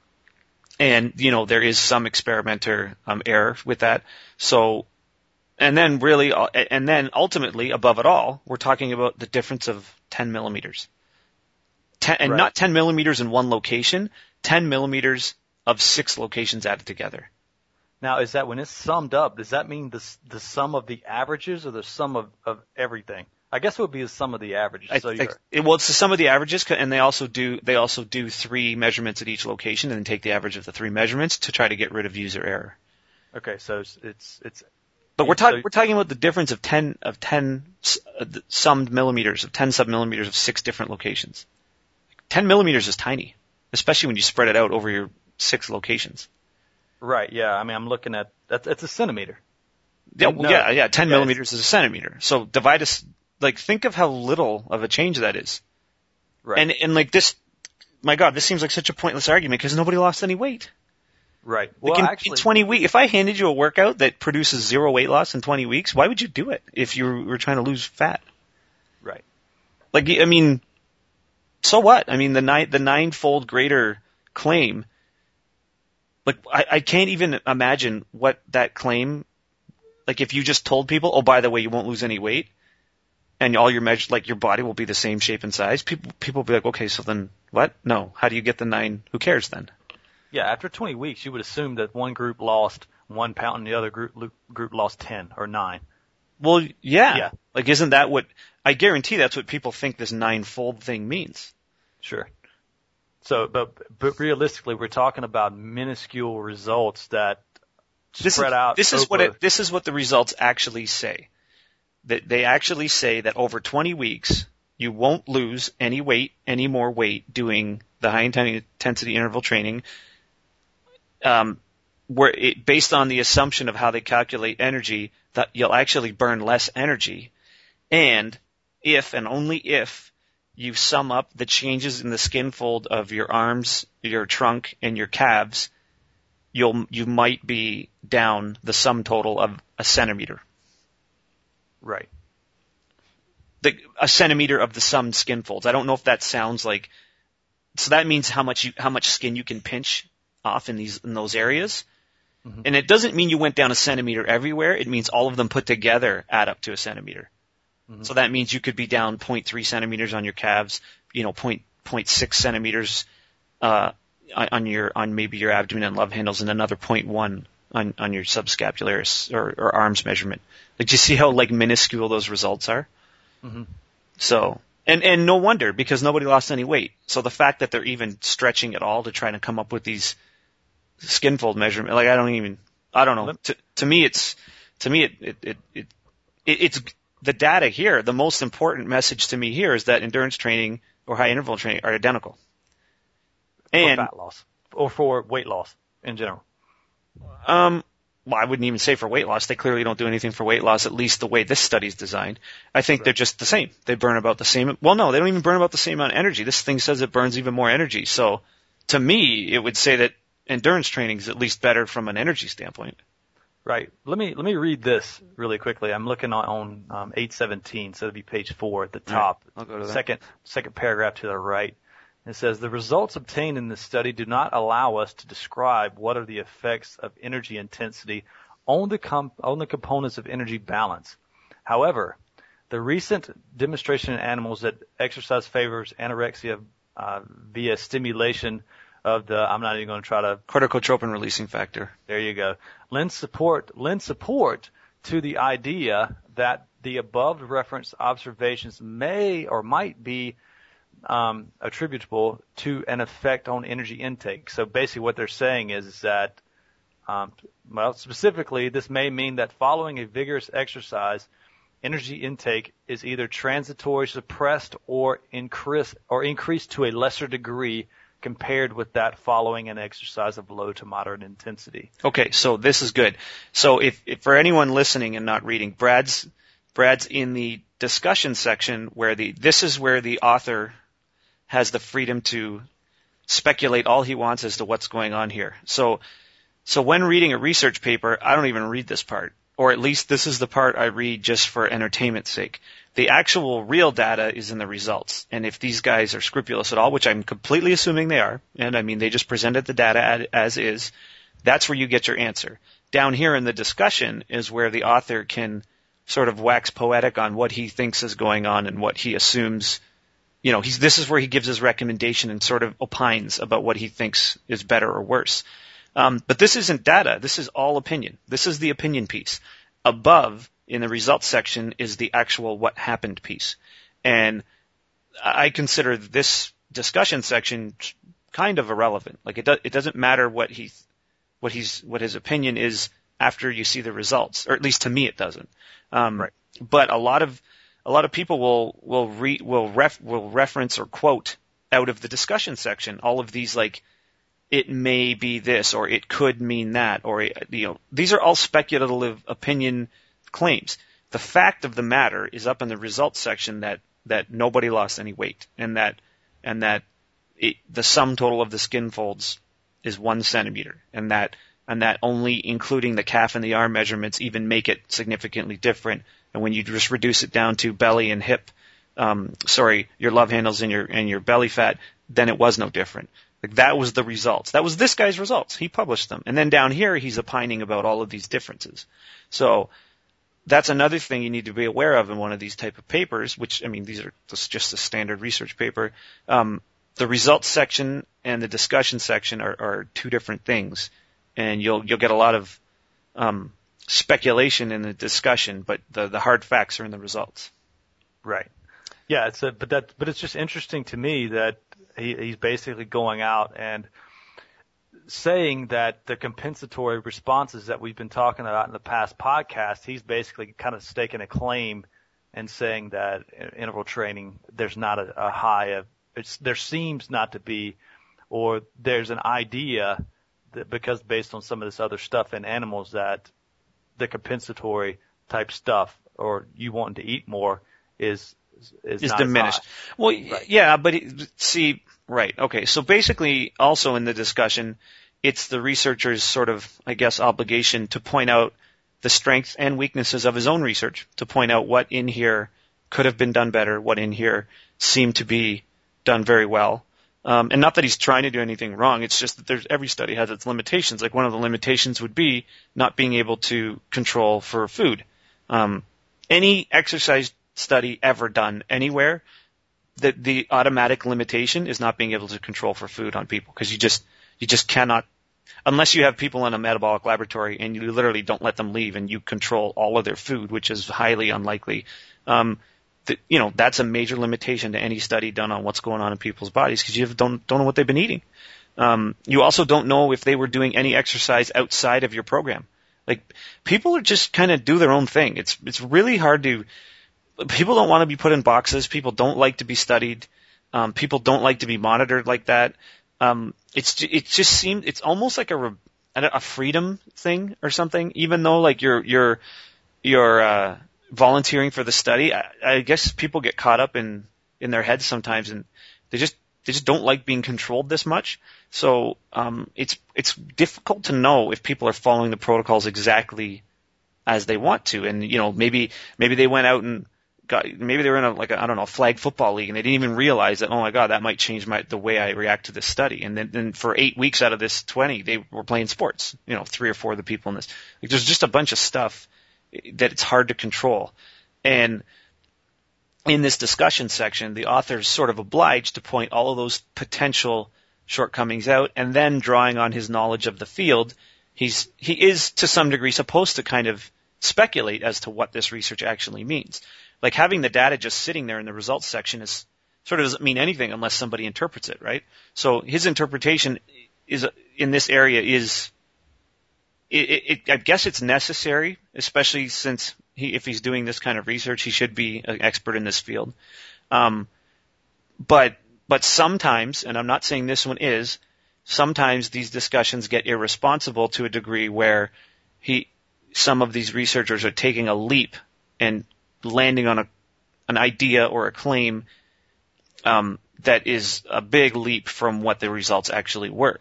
And, you know, there is some experimenter um, error with that. So, and then really, and then ultimately, above it all, we're talking about the difference of ten millimeters. Ten, and right. Not ten millimeters in one location, ten millimeters of six locations added together. Now, is that when it's summed up, does that mean the, the sum of the averages or the sum of, of everything? I guess it would be the sum of the averages. I, so I, it, well, it's the sum of the averages, and they also do they also do three measurements at each location, and then take the average of the three measurements to try to get rid of user error. Okay, so it's it's. it's but we're talking so, we're talking about the difference of ten of ten uh, summed millimeters of ten submillimeters of six different locations. Ten millimeters is tiny, especially when you spread it out over your six locations. Right. Yeah. I mean, I'm looking at that's it's a centimeter. Yeah. Well, no, yeah. Yeah. Ten yeah, millimeters is a centimeter. So divide us. Like, think of how little of a change that is. Right. And, and like this, my God, this seems like such a pointless argument because nobody lost any weight. Right. Well, like in, actually, in twenty weeks, if I handed you a workout that produces zero weight loss in twenty weeks, why would you do it if you were trying to lose fat? Right. Like, I mean, so what? I mean, the nine, the ninefold greater claim, like, I, I can't even imagine what that claim, like, if you just told people, oh, by the way, you won't lose any weight, and all your measure, like your body will be the same shape and size, people people will be like, okay, so then what? No. How do you get the nine? Who cares then? Yeah, after twenty weeks, you would assume that one group lost one pound and the other group group lost ten or nine. Well, yeah. Yeah. Like, isn't that what, I guarantee that's what people think this ninefold thing means. Sure. So, but, but realistically, we're talking about minuscule results that this spread is, out. This is over... what it, this is what the results actually say. That they actually say that over twenty weeks, you won't lose any weight, any more weight doing the high intensity interval training, um, where it, based on the assumption of how they calculate energy, that you'll actually burn less energy. And if and only if you sum up the changes in the skin fold of your arms, your trunk, and your calves, you'll, you might be down the sum total of a centimeter. Right. The, a centimeter of the summed skin folds. I don't know if that sounds like, so that means how much you, how much skin you can pinch off in these, in those areas. Mm-hmm. And it doesn't mean you went down a centimeter everywhere. It means all of them put together add up to a centimeter. Mm-hmm. So that means you could be down zero point three centimeters on your calves, you know, zero point six centimeters, uh, on your, on maybe your abdomen and love handles, and another zero point one on, on your subscapularis or, or arms measurement. Like, do you see how, like, minuscule those results are? Mm-hmm. So, and, and no wonder, because nobody lost any weight. So the fact that they're even stretching at all to try to come up with these skin fold measurements, like, I don't even, I don't know. To, to me, it's, to me, it, it, it, it, it's the data here. The most important message to me here is that endurance training or high interval training are identical. And for fat loss or for weight loss in general. Um, well, I wouldn't even say for weight loss. They clearly don't do anything for weight loss, at least the way this study's designed. I think right. They're just the same. They burn about the same. Well, no, they don't even burn about the same amount of energy. This thing says it burns even more energy. So to me, it would say that endurance training is at least better from an energy standpoint. Right. Let me let me read this really quickly. I'm looking on, on um, eight seventeen, so it'll be page four at the top. Right. I'll go to that. Second second paragraph to the right. It says the results obtained in this study do not allow us to describe what are the effects of energy intensity on the com- on the components of energy balance. However, the recent demonstration in animals that exercise favors anorexia uh, via stimulation of the, I'm not even going to try to, corticotropin releasing factor. there you go, lends support, lends support to the idea that the above referenced observations may or might be um, attributable to an effect on energy intake. So basically what they're saying is, is that, um, well, specifically, this may mean that following a vigorous exercise, energy intake is either transitory, suppressed, or increased, or increased to a lesser degree compared with that following an exercise of low to moderate intensity. Okay, so this is good. So if, if for anyone listening and not reading, Brad's Brad's in the discussion section where the this is where the author has the freedom to speculate all he wants as to what's going on here. So so when reading a research paper, I don't even read this part, or at least this is the part I read just for entertainment's sake. The actual real data is in the results. And if these guys are scrupulous at all, which I'm completely assuming they are, and I mean they just presented the data as is, that's where you get your answer. Down here in the discussion is where the author can sort of wax poetic on what he thinks is going on and what he assumes. You know, he's, this is where he gives his recommendation and sort of opines about what he thinks is better or worse. Um, but this isn't data. This is all opinion. This is the opinion piece. Above, in the results section, is the actual what happened piece. And I consider this discussion section kind of irrelevant. Like it, do, it doesn't matter what he, what he's, what his opinion is after you see the results, or at least to me it doesn't. Um, right. But a lot of a lot of people will will re, will ref, will reference or quote out of the discussion section all of these, like, it may be this, or it could mean that, or, you know, these are all speculative opinion claims. The fact of the matter is up in the results section that, that nobody lost any weight, and that, and that it, the sum total of the skin folds is one centimeter, and that, and that only including the calf and the arm measurements even make it significantly different. And when you just reduce it down to belly and hip, um, sorry, your love handles and your, and your belly fat, then it was no different. Like, that was the results. That was this guy's results. He published them. And then down here, he's opining about all of these differences. So that's another thing you need to be aware of in one of these type of papers, which, I mean, these are just a standard research paper. Um, the results section and the discussion section are, are two different things. And you'll, you'll get a lot of, um, speculation in the discussion, but the, the hard facts are in the results. Right. Yeah, it's a, but that, but it's just interesting to me that he, he's basically going out and saying that the compensatory responses that we've been talking about in the past podcast, he's basically kind of staking a claim and saying that in interval training, there's not a, a high of, it's, there seems not to be, or there's an idea that because based on some of this other stuff in animals that the compensatory type stuff, or you wanting to eat more, is is, is not diminished. Well, right. yeah, but it, see, right, okay. So basically, also in the discussion, it's the researcher's sort of, I guess, obligation to point out the strengths and weaknesses of his own research, to point out what in here could have been done better, what in here seemed to be done very well. Um, and not that he's trying to do anything wrong. It's just that there's, every study has its limitations. Like, one of the limitations would be not being able to control for food. Um, any exercise study ever done anywhere, the, the automatic limitation is not being able to control for food on people, because you just, you just cannot, unless you have people in a metabolic laboratory and you literally don't let them leave and you control all of their food, which is highly unlikely. Um, The, you know, that's a major limitation to any study done on what's going on in people's bodies, because you don't don't know what they've been eating. Um, you also don't know if they were doing any exercise outside of your program. Like, people are just kind of do their own thing. It's it's really hard to. People don't want to be put in boxes. People don't like to be studied. Um, people don't like to be monitored like that. Um, it's it just seems it's almost like a a freedom thing or something. Even though, like, you're you're you're uh, volunteering for the study, I, I guess people get caught up in, in their heads sometimes, and they just they just don't like being controlled this much. So um, it's it's difficult to know if people are following the protocols exactly as they want to. And you know, maybe maybe they went out and got maybe they were in a like a, I don't know a flag football league and they didn't even realize that, oh my God, that might change my the way I react to this study. And then, then for eight weeks out of this twenty, they were playing sports. You know, three or four of the people in this. Like, there's just a bunch of stuff that it's hard to control. And in this discussion section, the author is sort of obliged to point all of those potential shortcomings out, and then drawing on his knowledge of the field, he's he is to some degree supposed to kind of speculate as to what this research actually means. Like having the data just sitting there in the results section is sort of doesn't mean anything unless somebody interprets it, right? So his interpretation is in this area is, it, it, I guess it's necessary, especially since he, if he's doing this kind of research, he should be an expert in this field. Um, but but sometimes, and I'm not saying this one is, sometimes these discussions get irresponsible to a degree where he, some of these researchers are taking a leap and landing on a an idea or a claim um, that is a big leap from what the results actually were.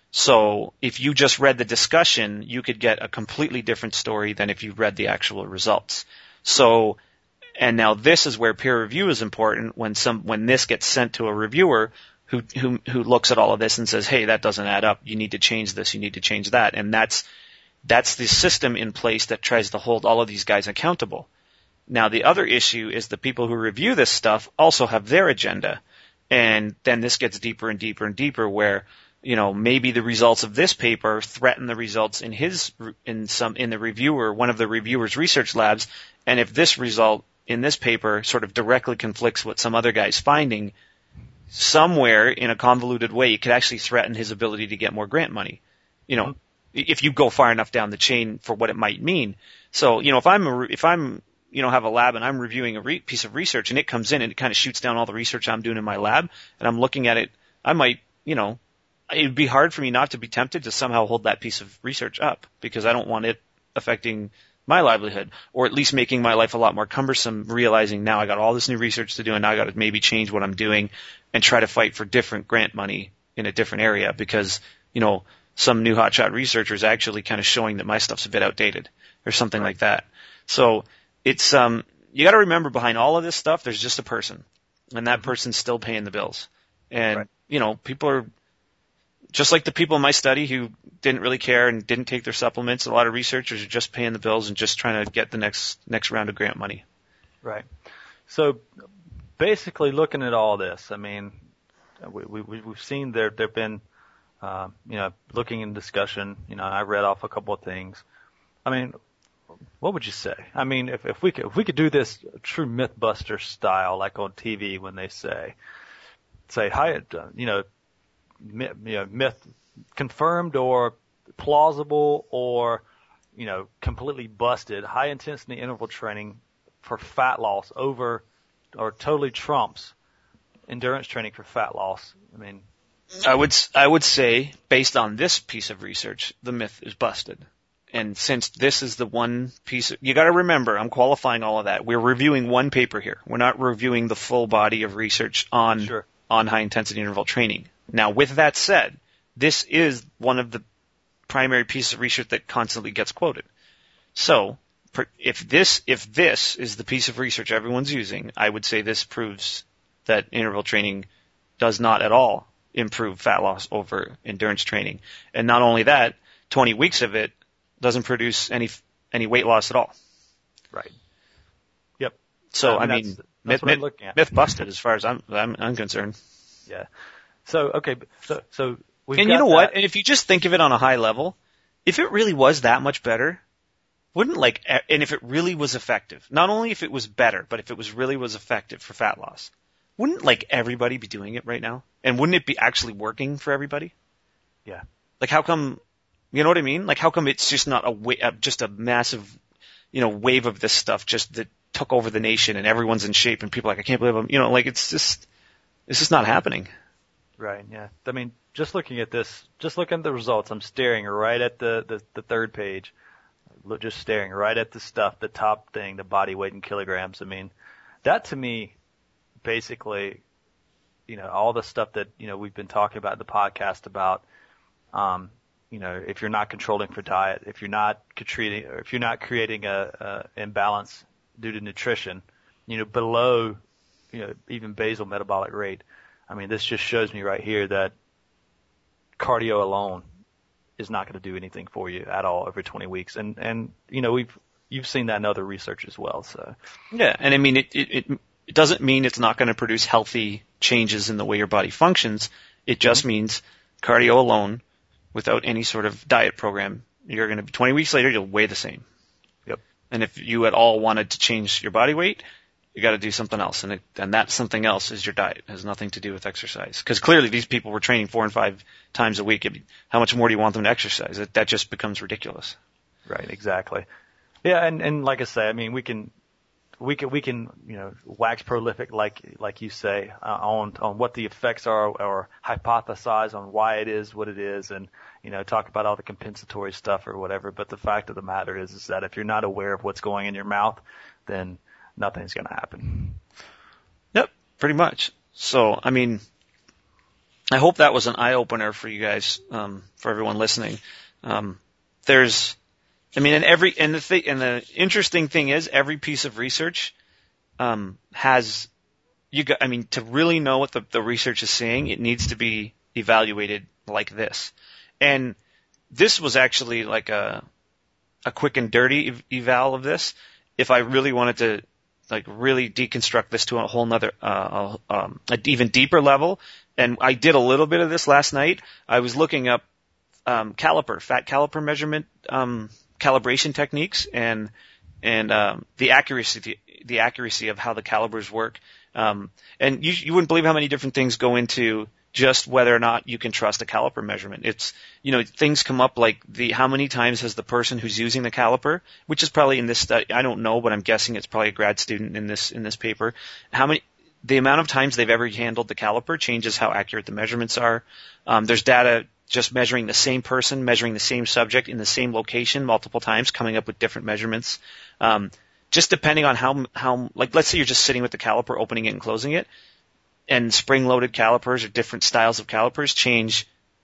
So if you just read the discussion, you could get a completely different story than if you read the actual results. So, and now this is where peer review is important. When some when this gets sent to a reviewer who who who looks at all of this and says, "Hey, that doesn't add up. You need to change this. You need to change that." And that's that's the system in place that tries to hold all of these guys accountable. Now, the other issue is the people who review this stuff also have their agenda. And then this gets deeper and deeper and deeper where, you know, maybe the results of this paper threaten the results in his, in some, in the reviewer, one of the reviewer's research labs. And if this result in this paper sort of directly conflicts with some other guy's finding, somewhere in a convoluted way, it could actually threaten his ability to get more grant money. You know, if you go far enough down the chain for what it might mean. So, you know, if I'm, a, if I'm, you know, have a lab and I'm reviewing a re- piece of research and it comes in and it kind of shoots down all the research I'm doing in my lab and I'm looking at it, I might, you know, it'd be hard for me not to be tempted to somehow hold that piece of research up because I don't want it affecting my livelihood or at least making my life a lot more cumbersome, realizing now I got all this new research to do and now I got to maybe change what I'm doing and try to fight for different grant money in a different area because, you know, some new hotshot researcher is actually kind of showing that my stuff's a bit outdated or something like that. So it's, um, you got to remember behind all of this stuff, there's just a person, and that person's still paying the bills. And, right. you know, people are just like the people in my study who didn't really care and didn't take their supplements. A lot of researchers are just paying the bills and just trying to get the next, next round of grant money. Right. So basically looking at all this, I mean, we, we, we've seen there, there've been, uh, you know, looking in discussion, you know, I read off a couple of things. I mean, what would you say? I mean, if, if we could, if we could do this true MythBuster style, like on T V when they say, say, hi, you know, myth, you know, myth confirmed or plausible or, you know, completely busted, high intensity interval training for fat loss over or totally trumps endurance training for fat loss. I mean, I would, I would say based on this piece of research, the myth is busted. And since this is the one piece, of, you got to remember, I'm qualifying all of that. We're reviewing one paper here. We're not reviewing the full body of research on sure. on high intensity interval training. Now, with that said, this is one of the primary pieces of research that constantly gets quoted. So, if this if this is the piece of research everyone's using, I would say this proves that interval training does not at all improve fat loss over endurance training. And not only that, twenty weeks of it doesn't produce any any weight loss at all. Right. Yep. So I mean, I mean, that's, that's myth, what I'm myth busted as far as I'm I'm, I'm concerned. Yeah. So okay. So so we've and got you know that. what? And if you just think of it on a high level, if it really was that much better, wouldn't like and if it really was effective, not only if it was better, but if it was really was effective for fat loss, wouldn't like everybody be doing it right now? And wouldn't it be actually working for everybody? Yeah. Like how come? You know what I mean? Like, how come it's just not a wa- just a massive, you know, wave of this stuff just that took over the nation and everyone's in shape and people are like, I can't believe I'm, you know, like it's just, it's just not happening. Right. Yeah. I mean, just looking at this, just looking at the results, I'm staring right at the, the, the third page, Look, just staring right at the stuff, the top thing, the body weight in kilograms. I mean, that to me, basically, you know, all the stuff that, you know, we've been talking about in the podcast about, um, you know, if you're not controlling for diet, if you're not treating, or if you're not creating a, a imbalance due to nutrition, you know, below, you know, even basal metabolic rate. I mean, this just shows me right here that cardio alone is not going to do anything for you at all over twenty weeks. And, and, you know, we've, you've seen that in other research as well. So. Yeah. And I mean, it, it, it doesn't mean it's not going to produce healthy changes in the way your body functions. It just mm-hmm. means cardio alone without any sort of diet program, you're going to be twenty weeks later, you'll weigh the same. Yep. And if you at all wanted to change your body weight, you got to do something else. And it, and that something else is your diet. It has nothing to do with exercise. Because clearly these people were training four and five times a week. I mean, how much more do you want them to exercise? That, that just becomes ridiculous. Right. Exactly. Yeah. And, and like I say, I mean, we can, we can, we can, you know, wax prolific, like, like you say, uh, on, on what the effects are, or hypothesize on why it is what it is, and, you know, talk about all the compensatory stuff or whatever. But the fact of the matter is, is that if you're not aware of what's going in your mouth, then nothing's going to happen. Yep, pretty much. So, I mean, I hope that was an eye opener for you guys, um, for everyone listening. Um, there's, I mean, and every, and the thing, and the interesting thing is, every piece of research, um, has, you got, I mean, to really know what the, the research is saying, it needs to be evaluated like this. And this was actually like a, a quick and dirty ev- eval of this. If I really wanted to, like, really deconstruct this to a whole nother, uh, um, an even deeper level, and I did a little bit of this last night. I was looking up, um, caliper, fat caliper measurement, um, calibration techniques, and, and, um, the accuracy, the, the accuracy of how the calibers work. Um, and you, you wouldn't believe how many different things go into just whether or not you can trust a caliper measurement. It's, you know, things come up like the, how many times has the person who's using the caliper, which is probably in this study, I don't know, but I'm guessing it's probably a grad student in this, in this paper, how many, the amount of times they've ever handled the caliper changes how accurate the measurements are. Um, there's data just measuring the same person, measuring the same subject in the same location multiple times, coming up with different measurements. Um, just depending on how, how, like, let's say you're just sitting with the caliper, opening it and closing it, and spring-loaded calipers or different styles of calipers change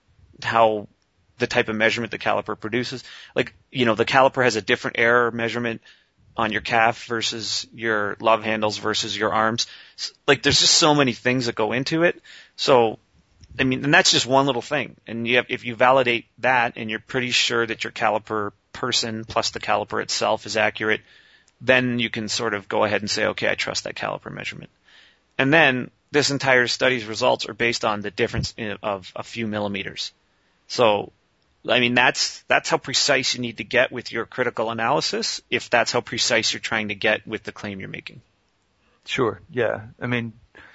how the type of measurement the caliper produces. Like, you know, the caliper has a different error measurement on your calf versus your love handles versus your arms. Like, there's just so many things that go into it. So, I mean, and that's just one little thing. And you have, if you validate that and you're pretty sure that your caliper person plus the caliper itself is accurate, then you can sort of go ahead and say, okay, I trust that caliper measurement. And then this entire study's results are based on the difference in, of a few millimeters. So, I mean, that's, that's how precise you need to get with your critical analysis, if that's how precise you're trying to get with the claim you're making. Sure. Yeah. I mean,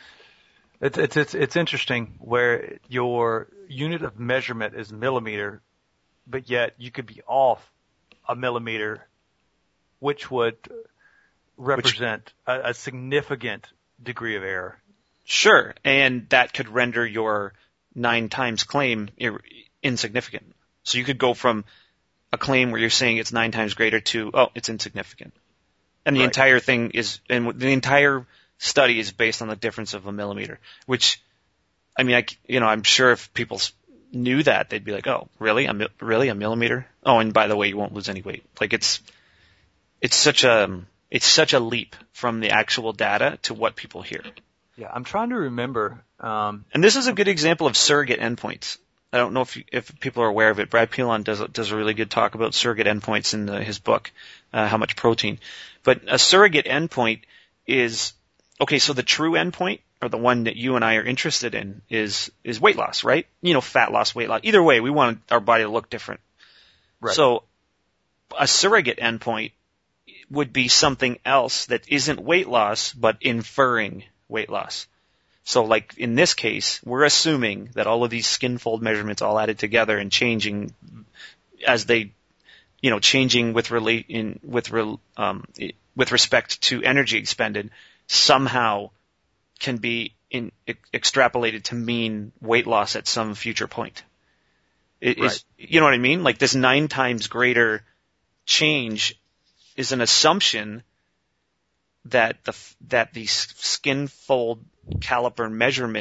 it's, it's, it's, it's interesting where your unit of measurement is millimeter, but yet you could be off a millimeter, which would represent which, a, a significant degree of error. Sure, and that could render your nine times claim ir- insignificant. So you could go from a claim where you're saying it's nine times greater to, oh, it's insignificant. And the right. entire thing is, and the entire study is based on the difference of a millimeter, which, I mean, I, you know, I'm sure if people knew that, they'd be like, oh, really? A, really? A millimeter? Oh, and by the way, you won't lose any weight. Like, it's, it's such a, it's such a leap from the actual data to what people hear. Yeah, I'm trying to remember. Um, and this is a good example of surrogate endpoints. I don't know if you, if people are aware of it. Brad Pilon does does a really good talk about surrogate endpoints in the, his book, uh, How Much Protein. But a surrogate endpoint is, okay, so the true endpoint, or the one that you and I are interested in, is is weight loss, right? You know, fat loss, weight loss. Either way, we want our body to look different. Right. So a surrogate endpoint would be something else that isn't weight loss, but inferring weight loss. So like in this case, we're assuming that all of these skin fold measurements all added together and changing as they, you know, changing with relate in, with, um, with respect to energy expended somehow can be in, extrapolated to mean weight loss at some future point. It right. is, you know what I mean? Like this nine times greater change is an assumption that the that the skin fold caliper measurement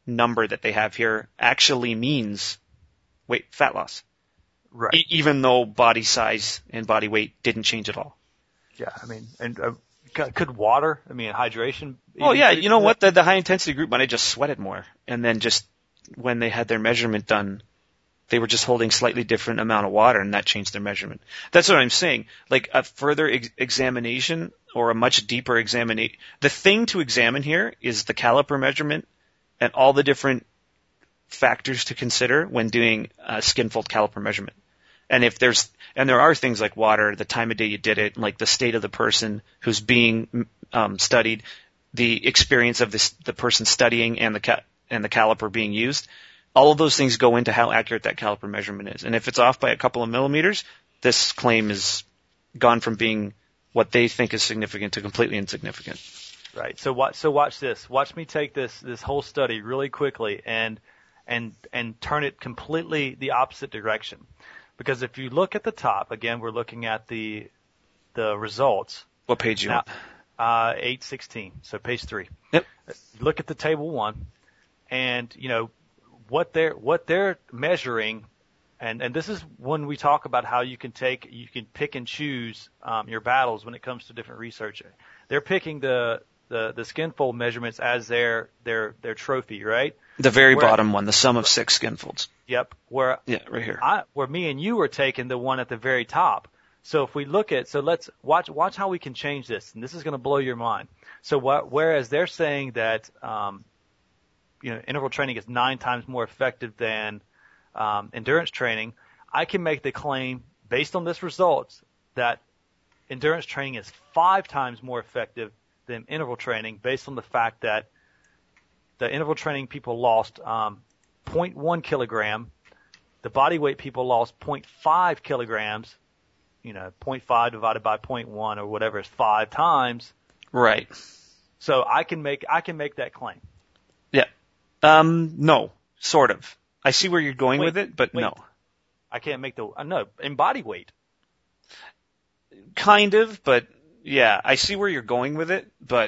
number that they have here actually means weight fat loss. Right. E- even though body size and body weight didn't change at all. Yeah, I mean, and uh, could water, I mean, hydration. Oh yeah, you know what? The, the high intensity group might have just sweated more, and then just when they had their measurement done, they were just holding slightly different amount of water, and that changed their measurement. That's what I'm saying. Like a further ex- examination or a much deeper examination. The thing to examine here is the caliper measurement and all the different factors to consider when doing a skin fold caliper measurement. And if there's, and there are things like water, the time of day you did it, like the state of the person who's being um, studied, the experience of this, the person studying and the ca- and the caliper being used. All of those things go into how accurate that caliper measurement is. And if it's off by a couple of millimeters, this claim is gone from being what they think is significant to completely insignificant. Right. So watch, so watch this. Watch me take this, this whole study really quickly and, and, and turn it completely the opposite direction. Because if you look at the top, again, we're looking at the, the results. What page you now, on? Uh, eight sixteen. So page three. Yep. Look at the table one and, you know, what they're, what they're measuring. And, and this is when we talk about how you can take, you can pick and choose, um, your battles when it comes to different research. They're picking the, the, the skin fold measurements as their, their, their trophy, right? The very where, bottom one, the sum of six skin folds. Yep. Where, yeah, right here. I, where me and you are taking the one at the very top. So if we look at, so let's watch, watch how we can change this. And this is going to blow your mind. So what, whereas they're saying that, um, you know, interval training is nine times more effective than, um, endurance training, I can make the claim based on this results that endurance training is five times more effective than interval training based on the fact that the interval training people lost, um, zero point one kilogram. The body weight people lost zero point five kilograms. You know, zero point five divided by zero point one or whatever is five times. Right. So I can make, I can make that claim. Yeah. Um, no, sort of. I see where you're going wait, with it, but wait. no. I can't make the, uh, no, in body weight. Kind of, but yeah, I see where you're going with it, but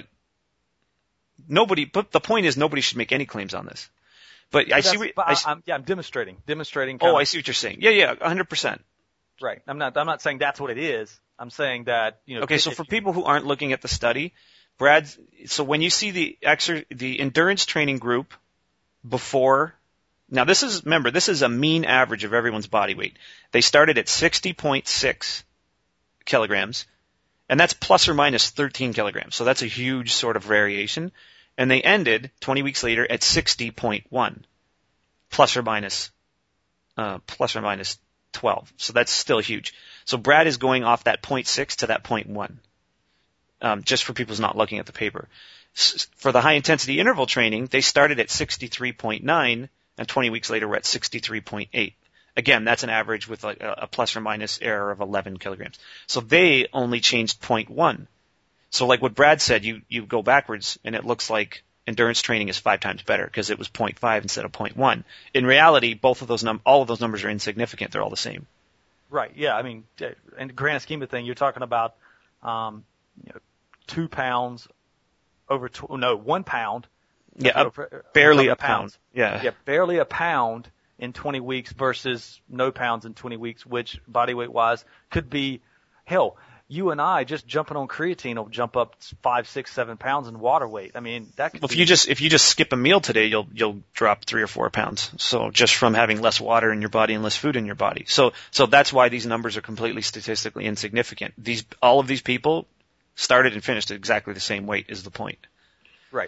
nobody, but the point is nobody should make any claims on this. But, but I see what, but I, I, I'm, yeah, I'm demonstrating, demonstrating. Oh, of, I see what you're saying. Yeah, yeah, one hundred percent. Right. I'm not, I'm not saying that's what it is. I'm saying that, you know. Okay, so for people who aren't looking at the study, Brad's, so when you see the exer, the endurance training group before, now this is, remember, this is a mean average of everyone's body weight. They started at sixty point six kilograms, and that's plus or minus thirteen kilograms. So that's a huge sort of variation. And they ended twenty weeks later at sixty point one, plus or minus, uh, plus or minus twelve. So that's still huge. So Brad is going off that point six to that point one. Um, just for people who's not looking at the paper. S- for the high intensity interval training, they started at sixty-three point nine, and twenty weeks later we're at sixty-three point eight. Again, that's an average with like a, a plus or minus error of eleven kilograms. So they only changed zero point one. So like what Brad said, you, you go backwards and it looks like endurance training is five times better because it was zero point five instead of zero point one. In reality, both of those num- all of those numbers are insignificant. They're all the same. Right. Yeah. I mean, in the grand scheme of thing, you're talking about, um, you know, two pounds over, tw- no, one pound. Yeah. Over, barely a pound. pound. Yeah. Yeah. Barely a pound in twenty weeks versus no pounds in twenty weeks, which body weight wise could be, hell, you and I just jumping on creatine will jump up five, six, seven pounds in water weight. I mean, that could well, be. If you just, if you just skip a meal today, you'll, you'll drop three or four pounds. So just from having less water in your body and less food in your body. So, so that's why these numbers are completely statistically insignificant. These, all of these people started and finished at exactly the same weight is the point. Right.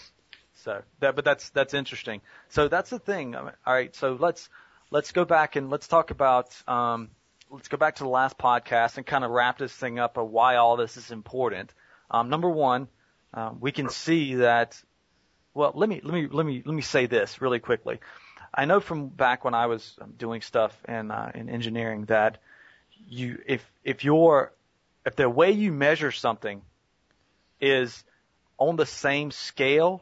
So that, but that's, that's interesting. So that's the thing. I mean, all right. So let's, let's go back and let's talk about, um, let's go back to the last podcast and kind of wrap this thing up of why all this is important. Um, number one, um, we can see that, well, let me, let me, let me, let me say this really quickly. I know from back when I was doing stuff in, uh, in engineering that you, if, if you're, if the way you measure something is on the same scale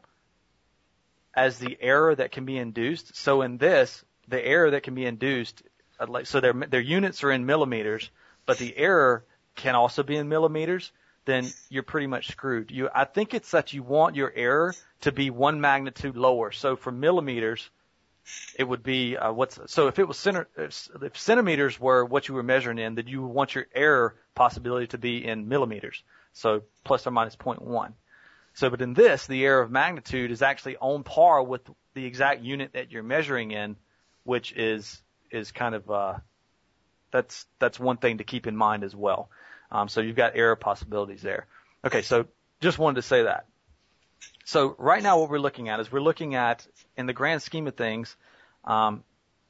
as the error that can be induced. So in this, the error that can be induced, so their their units are in millimeters, but the error can also be in millimeters. then you're pretty much screwed. You, I think it's that you want your error to be one magnitude lower. So for millimeters, it would be uh, what's so if it was center, if, if centimeters were what you were measuring in, then you would want your error possibility to be in millimeters. So plus or minus zero point one. So, but in this, the error of magnitude is actually on par with the exact unit that you're measuring in, which is is kind of uh, that's that's one thing to keep in mind as well. Um, so you've got error possibilities there. Okay, so just wanted to say that. So right now what we're looking at is we're looking at, in the grand scheme of things, um,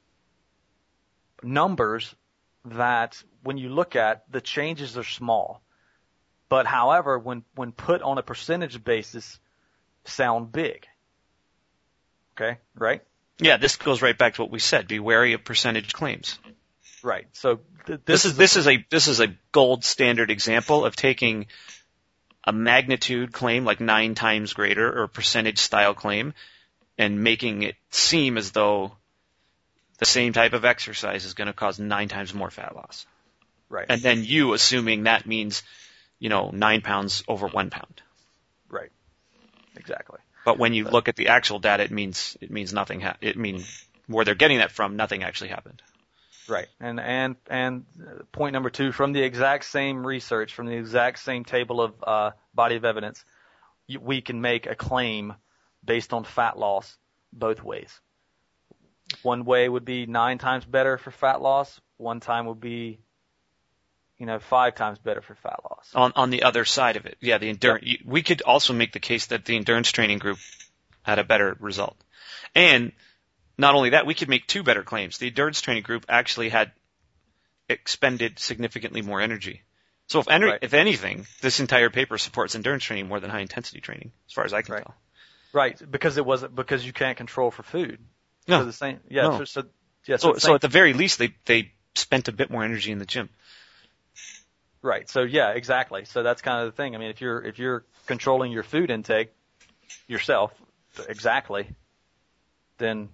numbers that when you look at, the changes are small. But however, when, when put on a percentage basis, sound big. Okay, right? Yeah, this goes right back to what we said. Be wary of percentage claims. Right. So th- this, this is is this is a this is a gold standard example of taking a magnitude claim like nine times greater or percentage style claim and making it seem as though the same type of exercise is going to cause nine times more fat loss. Right. And then you assuming that means, you know, nine pounds over one pound. Right. Exactly. But when you But, look at the actual data, it means it means nothing. Ha- it means where they're getting that from, nothing actually happened. Right. And and and point number two, from the exact same research, from the exact same table of uh, body of evidence, we can make a claim based on fat loss both ways. One way would be nine times better for fat loss. One time would be, you know, five times better for fat loss. On on the other side of it, yeah, the endurance. Yep. We could also make the case that the endurance training group had a better result, and not only that, we could make two better claims. The endurance training group actually had expended significantly more energy. So if, ener- right. if anything, this entire paper supports endurance training more than high intensity training, as far as I can right. tell. Right, because it wasn't because you can't control for food. No, so the same. Yeah. no. So, so yeah. So, So, so at the very least, they they spent a bit more energy in the gym. Right. So yeah, exactly. So that's kind of the thing. I mean, if you're if you're controlling your food intake yourself exactly, then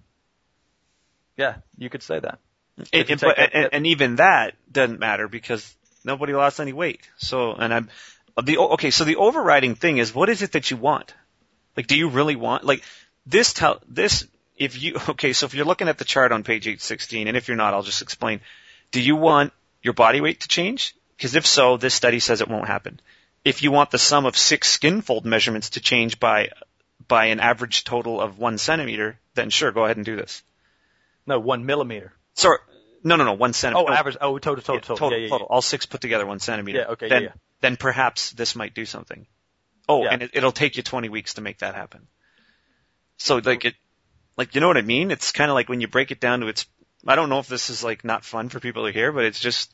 yeah, you could say that. And, and, but, that, and, and even that doesn't matter because nobody lost any weight. So, and I'm the okay. So the overriding thing is, what is it that you want? Like, do you really want like this? Tell this if you okay. So if you're looking at the chart on page eight sixteen, and if you're not, I'll just explain. Do you want your body weight to change? Because if so, this study says it won't happen. If you want the sum of six skin fold measurements to change by by an average total of one centimeter, then sure, go ahead and do this. No, one millimeter. Sorry, no, no, no, one centimeter. Oh, no. average. Oh, total, total, yeah, total. total, Yeah, yeah, total. yeah. All six put together, one centimeter. Yeah, okay, then, yeah, yeah. Then perhaps this might do something. Oh, yeah. and it, it'll take you twenty weeks to make that happen. So, like it, like you know what I mean? It's kind of like when you break it down to its. I don't know if this is like not fun for people to hear, but it's just,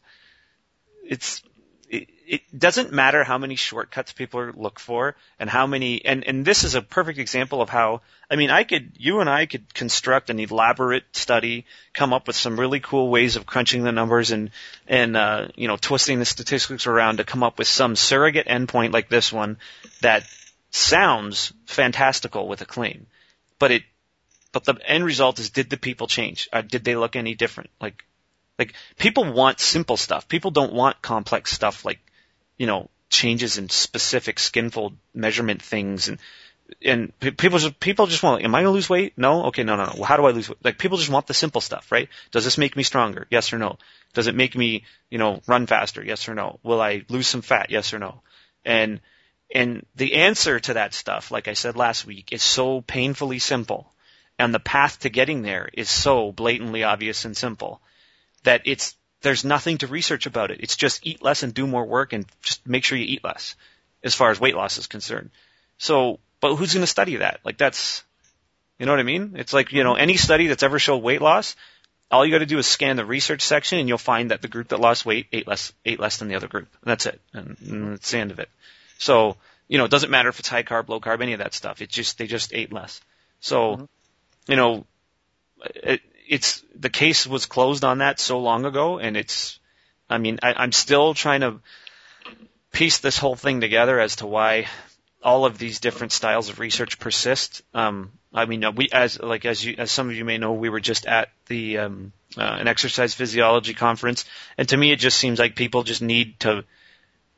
it's. It, it doesn't matter how many shortcuts people look for and how many, and, and this is a perfect example of how, I mean, I could, you and I could construct an elaborate study, come up with some really cool ways of crunching the numbers and, and, uh, you know, twisting the statistics around to come up with some surrogate endpoint like this one that sounds fantastical with a claim. But it, but the end result is, did the people change? Uh, did they look any different? Like, Like, people want simple stuff. People don't want complex stuff like, you know, changes in specific skin fold measurement things. And, and people just, people just want, am I going to lose weight? No? Okay, no, no, no. Well, how do I lose weight? Like, people just want the simple stuff, right? Does this make me stronger? Yes or no? Does it make me, you know, run faster? Yes or no? Will I lose some fat? Yes or no? And, and the answer to that stuff, like I said last week, is so painfully simple. And the path to getting there is so blatantly obvious and simple that it's, there's nothing to research about it. It's just eat less and do more work and just make sure you eat less as far as weight loss is concerned. So, but who's going to study that? Like that's, you know what I mean? It's like, you know, any study that's ever showed weight loss, all you got to do is scan the research section and you'll find that the group that lost weight ate less, ate less than the other group. And that's it. And, and that's the end of it. So, you know, it doesn't matter if it's high carb, low carb, any of that stuff. It just, they just ate less. So, mm-hmm. you know, it, It's the case was closed on that so long ago, and it's. I mean, I, I'm still trying to piece this whole thing together as to why all of these different styles of research persist. Um, I mean, we as like as you as some of you may know, we were just at the um, uh, an exercise physiology conference, and to me, it just seems like people just need to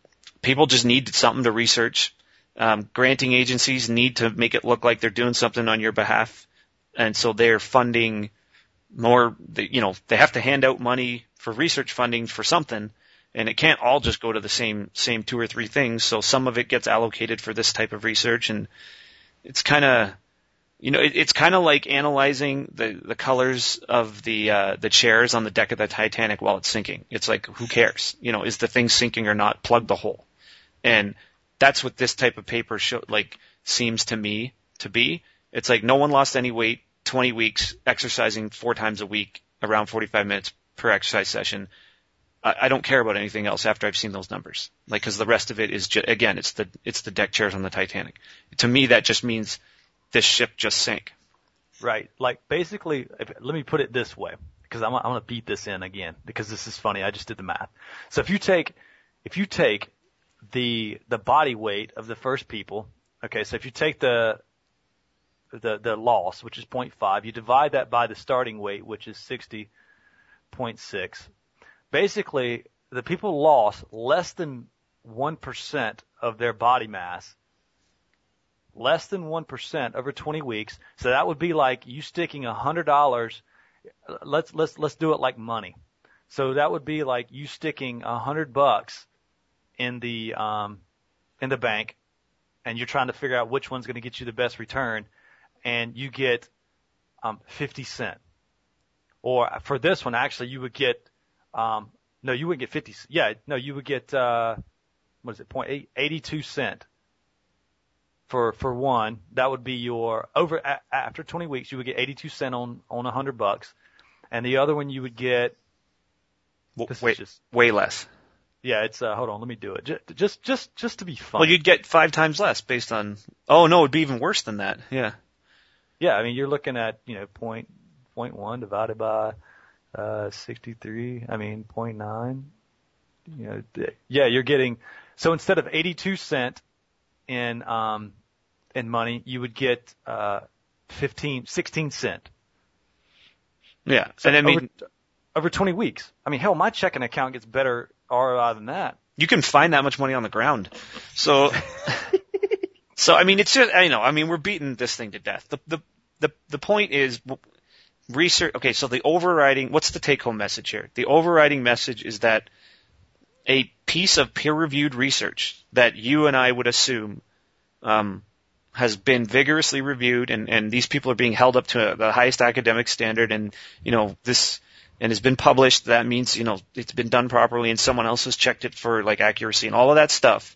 people just need something to research. Um, granting agencies need to make it look like they're doing something on your behalf. And so they're funding more, you know, they have to hand out money for research funding for something. And it can't all just go to the same, same two or three things. So some of it gets allocated for this type of research. And it's kind of, you know, it, it's kind of like analyzing the, the colors of the, uh, the chairs on the deck of the Titanic while it's sinking. It's like, who cares? You know, is the thing sinking or not? Plug the hole. And that's what this type of paper show, like, seems to me to be. It's like no one lost any weight, twenty weeks, exercising four times a week, around forty-five minutes per exercise session. I, I don't care about anything else after I've seen those numbers. Like, cause the rest of it is just, again, it's the, it's the deck chairs on the Titanic. To me, that just means this ship just sank. Right. Like, basically, if, let me put it this way, because I'm, I'm going to beat this in again, because this is funny. I just did the math. So if you take, if you take the, the body weight of the first people, okay, so if you take the, the, the loss, which is zero point five, you divide that by the starting weight, which is sixty point six. Basically, the people lost less than one percent of their body mass, less than one percent over twenty weeks. So that would be like you sticking one hundred dollars. Let's, let's, let's do it like money. So that would be like you sticking one hundred bucks in the, um, in the bank, and you're trying to figure out which one's going to get you the best return, and you get, um, fifty cent. Or for this one, actually, you would get, um, no, you wouldn't get fifty. Yeah, no, you would get, uh, what is it, point eight, eighty-two cent for, for one. That would be your, over, a, after twenty weeks, you would get eighty-two cent on, on one hundred bucks. And the other one you would get, this way, is just, way less. Yeah, it's, uh, hold on, let me do it. Just, just, just, just to be fun. Well, you'd get five times less based on, oh no, it'd be even worse than that. Yeah. Yeah, I mean, you're looking at, you know, point, point one divided by, uh, sixty-three, I mean, point nine, you know, th- yeah, you're getting, so instead of eighty-two cent in, um, in money, you would get, uh, fifteen, sixteen cent. Yeah. So and I mean, over, over twenty weeks. I mean, hell, my checking account gets better R O I than that. You can find that much money on the ground. So, so I mean, it's just, I know, I mean, we're beating this thing to death. The, the, the, the point is research. Okay. So the overriding, what's the take home message here? The overriding message is that a piece of peer reviewed research that you and I would assume, um, has been vigorously reviewed, and, and these people are being held up to the highest academic standard, and, you know, this, and has been published, that means, you know, it's been done properly and someone else has checked it for, like, accuracy and all of that stuff,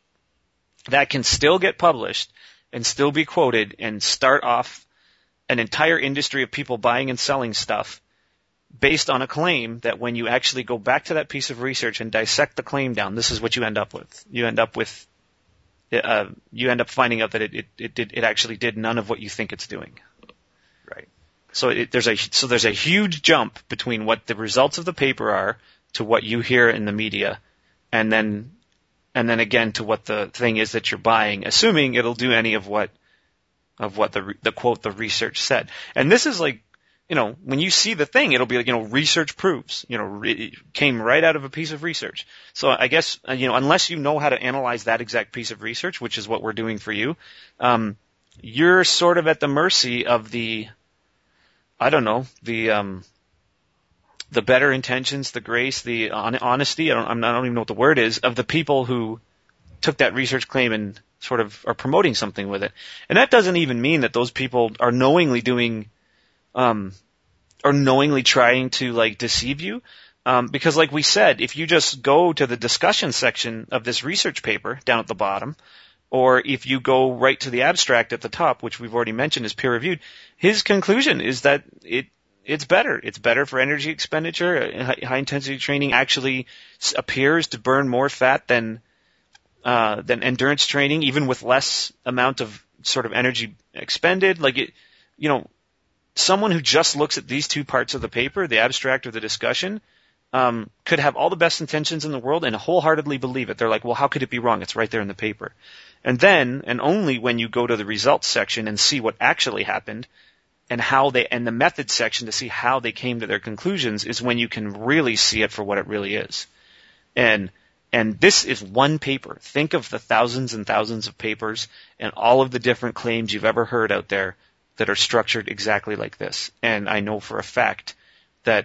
that can still get published and still be quoted and start off an entire industry of people buying and selling stuff based on a claim that when you actually go back to that piece of research and dissect the claim down, this is what you end up with. You end up with Uh, you end up finding out that it, it, it did, it actually did none of what you think it's doing. Right. So it, there's a, so there's a huge jump between what the results of the paper are to what you hear in the media, and then, and then again to what the thing is that you're buying, assuming it'll do any of what, of what the, the quote, the research said. And this is like, you know, when you see the thing, it'll be like, you know, research proves, you know, it came right out of a piece of research. So I guess, you know, unless you know how to analyze that exact piece of research, which is what we're doing for you, um, you're sort of at the mercy of the, I don't know, the, um, the better intentions, the grace, the on- honesty, I don't, I'm not, I don't even know what the word is, of the people who took that research claim and sort of are promoting something with it. And that doesn't even mean that those people are knowingly doing um, or knowingly trying to, like, deceive you. Um, because like we said, if you just go to the discussion section of this research paper down at the bottom, or if you go right to the abstract at the top, which we've already mentioned is peer reviewed, his conclusion is that it, it's better. It's better for energy expenditure. High intensity training actually appears to burn more fat than, uh, than endurance training, even with less amount of sort of energy expended. Like it, you know, someone who just looks at these two parts of the paper, the abstract or the discussion, um, could have all the best intentions in the world and wholeheartedly believe it. They're like, well, how could it be wrong? It's right there in the paper. And then, and only when you go to the results section and see what actually happened and how they, and the methods section to see how they came to their conclusions, is when you can really see it for what it really is. And And this is one paper. Think of the thousands and thousands of papers and all of the different claims you've ever heard out there that are structured exactly like this. And I know for a fact that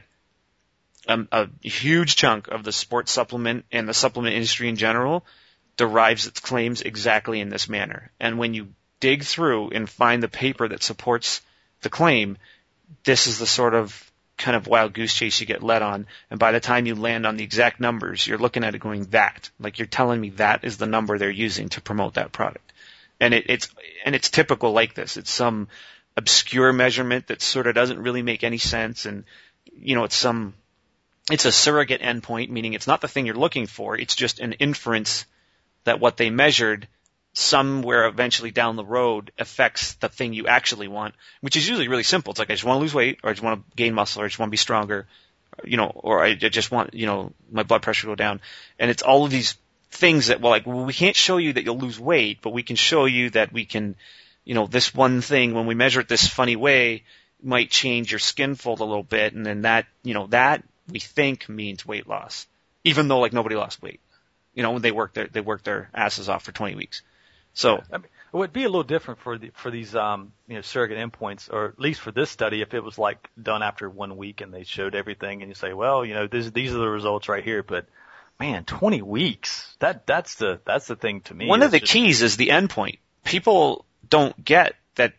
um, a huge chunk of the sports supplement and the supplement industry in general derives its claims exactly in this manner. And when you dig through and find the paper that supports the claim, this is the sort of kind of wild goose chase you get led on. And by the time you land on the exact numbers, you're looking at it going, that, like you're telling me that is the number they're using to promote that product. And it, it's, and it's typical like this. It's some obscure measurement that sort of doesn't really make any sense. And, you know, it's some, it's a surrogate endpoint, meaning it's not the thing you're looking for. It's just an inference that what they measured somewhere eventually down the road affects the thing you actually want, which is usually really simple. It's like, I just want to lose weight, or I just want to gain muscle, or I just want to be stronger, you know, or I just want, you know, my blood pressure to go down. And it's all of these things that, well, like, well, we can't show you that you'll lose weight, but we can show you that we can, you know, this one thing, when we measure it this funny way, might change your skin fold a little bit. And then that, you know, that we think means weight loss, even though like nobody lost weight. You know, when they worked their, they worked their asses off for twenty weeks. So I mean, it would be a little different for the, for these, um, you know, surrogate endpoints, or at least for this study, if it was like done after one week and they showed everything, and you say, well, you know, this, these are the results right here. But man, twenty weeks, that, that's the, that's the thing to me. One of the just, keys is the endpoint. People don't get that,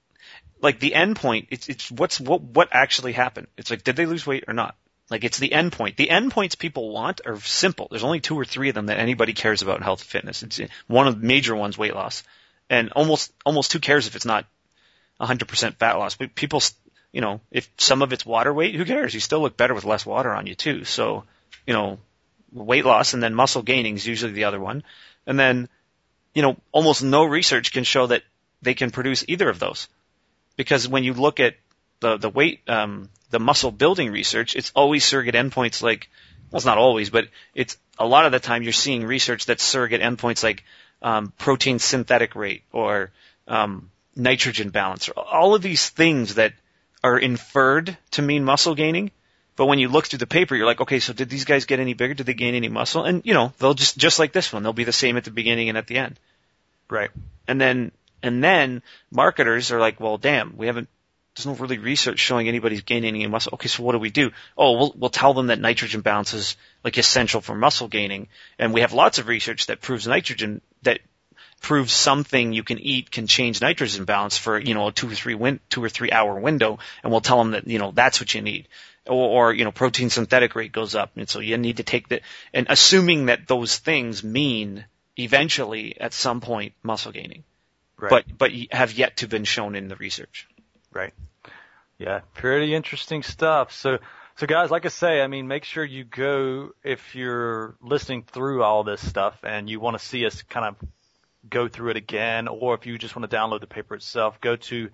like the endpoint, it's, it's what's, what, what actually happened. It's like, did they lose weight or not? Like, it's the endpoint. The endpoints people want are simple. There's only two or three of them that anybody cares about in health and fitness. It's one of the major ones, weight loss. And almost, almost who cares if it's not one hundred percent fat loss? But people, you know, if some of it's water weight, who cares? You still look better with less water on you too. So, you know, weight loss and then muscle gaining is usually the other one. And then, you know, almost no research can show that they can produce either of those. Because when you look at the, the weight, um, the muscle building research, it's always surrogate endpoints like, well, it's not always, but it's a lot of the time you're seeing research that's surrogate endpoints like um, protein synthetic rate or um, nitrogen balance, or all of these things that are inferred to mean muscle gaining. But when you look through the paper, you're like, okay, so did these guys get any bigger? Did they gain any muscle? And, you know, they'll just, just like this one, they'll be the same at the beginning and at the end. Right. And then, and then marketers are like, well, damn, we haven't, there's no really research showing anybody's gaining any muscle. Okay, so what do we do? Oh, we'll, we'll tell them that nitrogen balance is like essential for muscle gaining. And we have lots of research that proves nitrogen, that proves something you can eat can change nitrogen balance for, you know, a two or three win, two or three hour window. And we'll tell them that, you know, that's what you need. Or, or, you know, protein synthetic rate goes up. And so you need to take the, and assuming that those things mean eventually at some point muscle gaining. Right. But, but have yet to been shown in the research. Right. Yeah, pretty interesting stuff. So, so guys, like I say, I mean, make sure you go, if you're listening through all this stuff and you want to see us kind of go through it again, or if you just want to download the paper itself, go to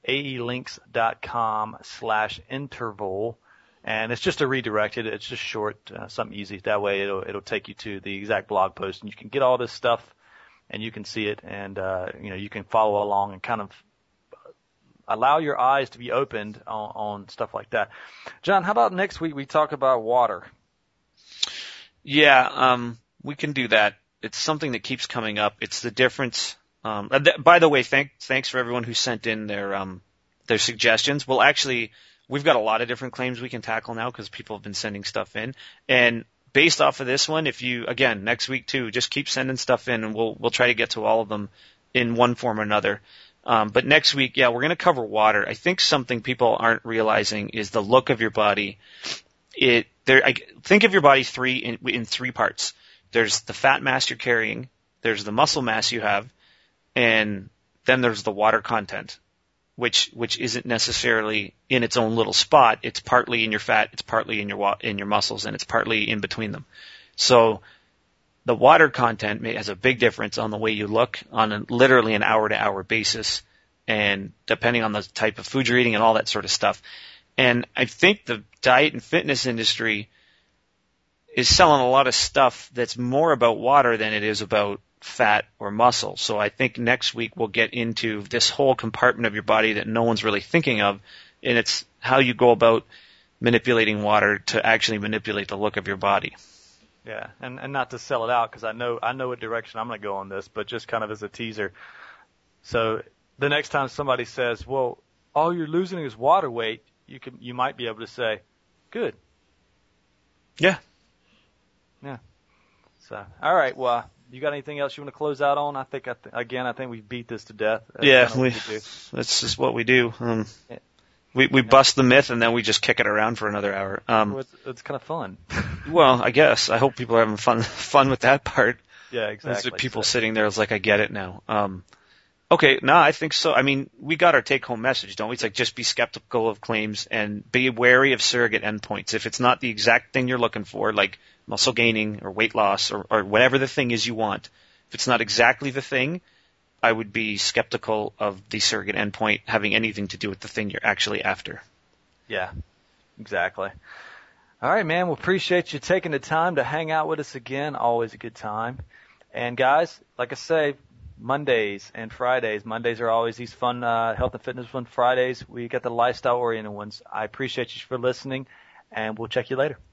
aelinks.com slash interval. And it's just a redirect. It, it's just short, uh, something easy. That way it'll, it'll take you to the exact blog post and you can get all this stuff and you can see it and, uh, you know, you can follow along and kind of allow your eyes to be opened on, on stuff like that. John, how about next week we talk about water? Yeah, um, we can do that. It's something that keeps coming up. It's the difference. Um, th- by the way, thank, thanks for everyone who sent in their, um, their suggestions. Well, actually, we've got a lot of different claims we can tackle now because people have been sending stuff in. And based off of this one, if you, again, next week too, just keep sending stuff in and we'll, we'll try to get to all of them in one form or another. Um, but next week, yeah, we're going to cover water. I think something people aren't realizing is the look of your body. It, there, I think of your body three in, in three parts. There's the fat mass you're carrying, there's the muscle mass you have, and then there's the water content, which, which isn't necessarily in its own little spot. It's partly in your fat, it's partly in your, in your muscles, and it's partly in between them. So, the water content has a big difference on the way you look on a, literally an hour-to-hour basis, and depending on the type of food you're eating and all that sort of stuff. And I think the diet and fitness industry is selling a lot of stuff that's more about water than it is about fat or muscle. So I think next week we'll get into this whole compartment of your body that no one's really thinking of, and it's how you go about manipulating water to actually manipulate the look of your body. Yeah, and and not to sell it out because I know I know what direction I'm going to go on this, but just kind of as a teaser. So the next time somebody says, "Well, all you're losing is water weight," you can you might be able to say, "Good." Yeah. Yeah. So all right, well, you got anything else you want to close out on? I think I th- again I think we beat this to death. That's yeah, we, we, we that's just what we do. Um, yeah. We we bust the myth and then we just kick it around for another hour. Um, Well, it's, it's kind of fun. well, I guess I hope people are having fun fun with that part. Yeah, exactly. There's people so. sitting there, it's like I get it now. Um, okay, no, I think so. I mean, we got our take home message, don't we? It's like just be skeptical of claims and be wary of surrogate endpoints. If it's not the exact thing you're looking for, like muscle gaining or weight loss or, or whatever the thing is you want, if it's not exactly the thing, I would be skeptical of the surrogate endpoint having anything to do with the thing you're actually after. Yeah, exactly. All right, man. We appreciate you taking the time to hang out with us again. Always a good time. And guys, like I say, Mondays and Fridays. Mondays are always these fun uh, health and fitness fun. Fridays, we got the lifestyle oriented ones. I appreciate you for listening, and we'll check you later.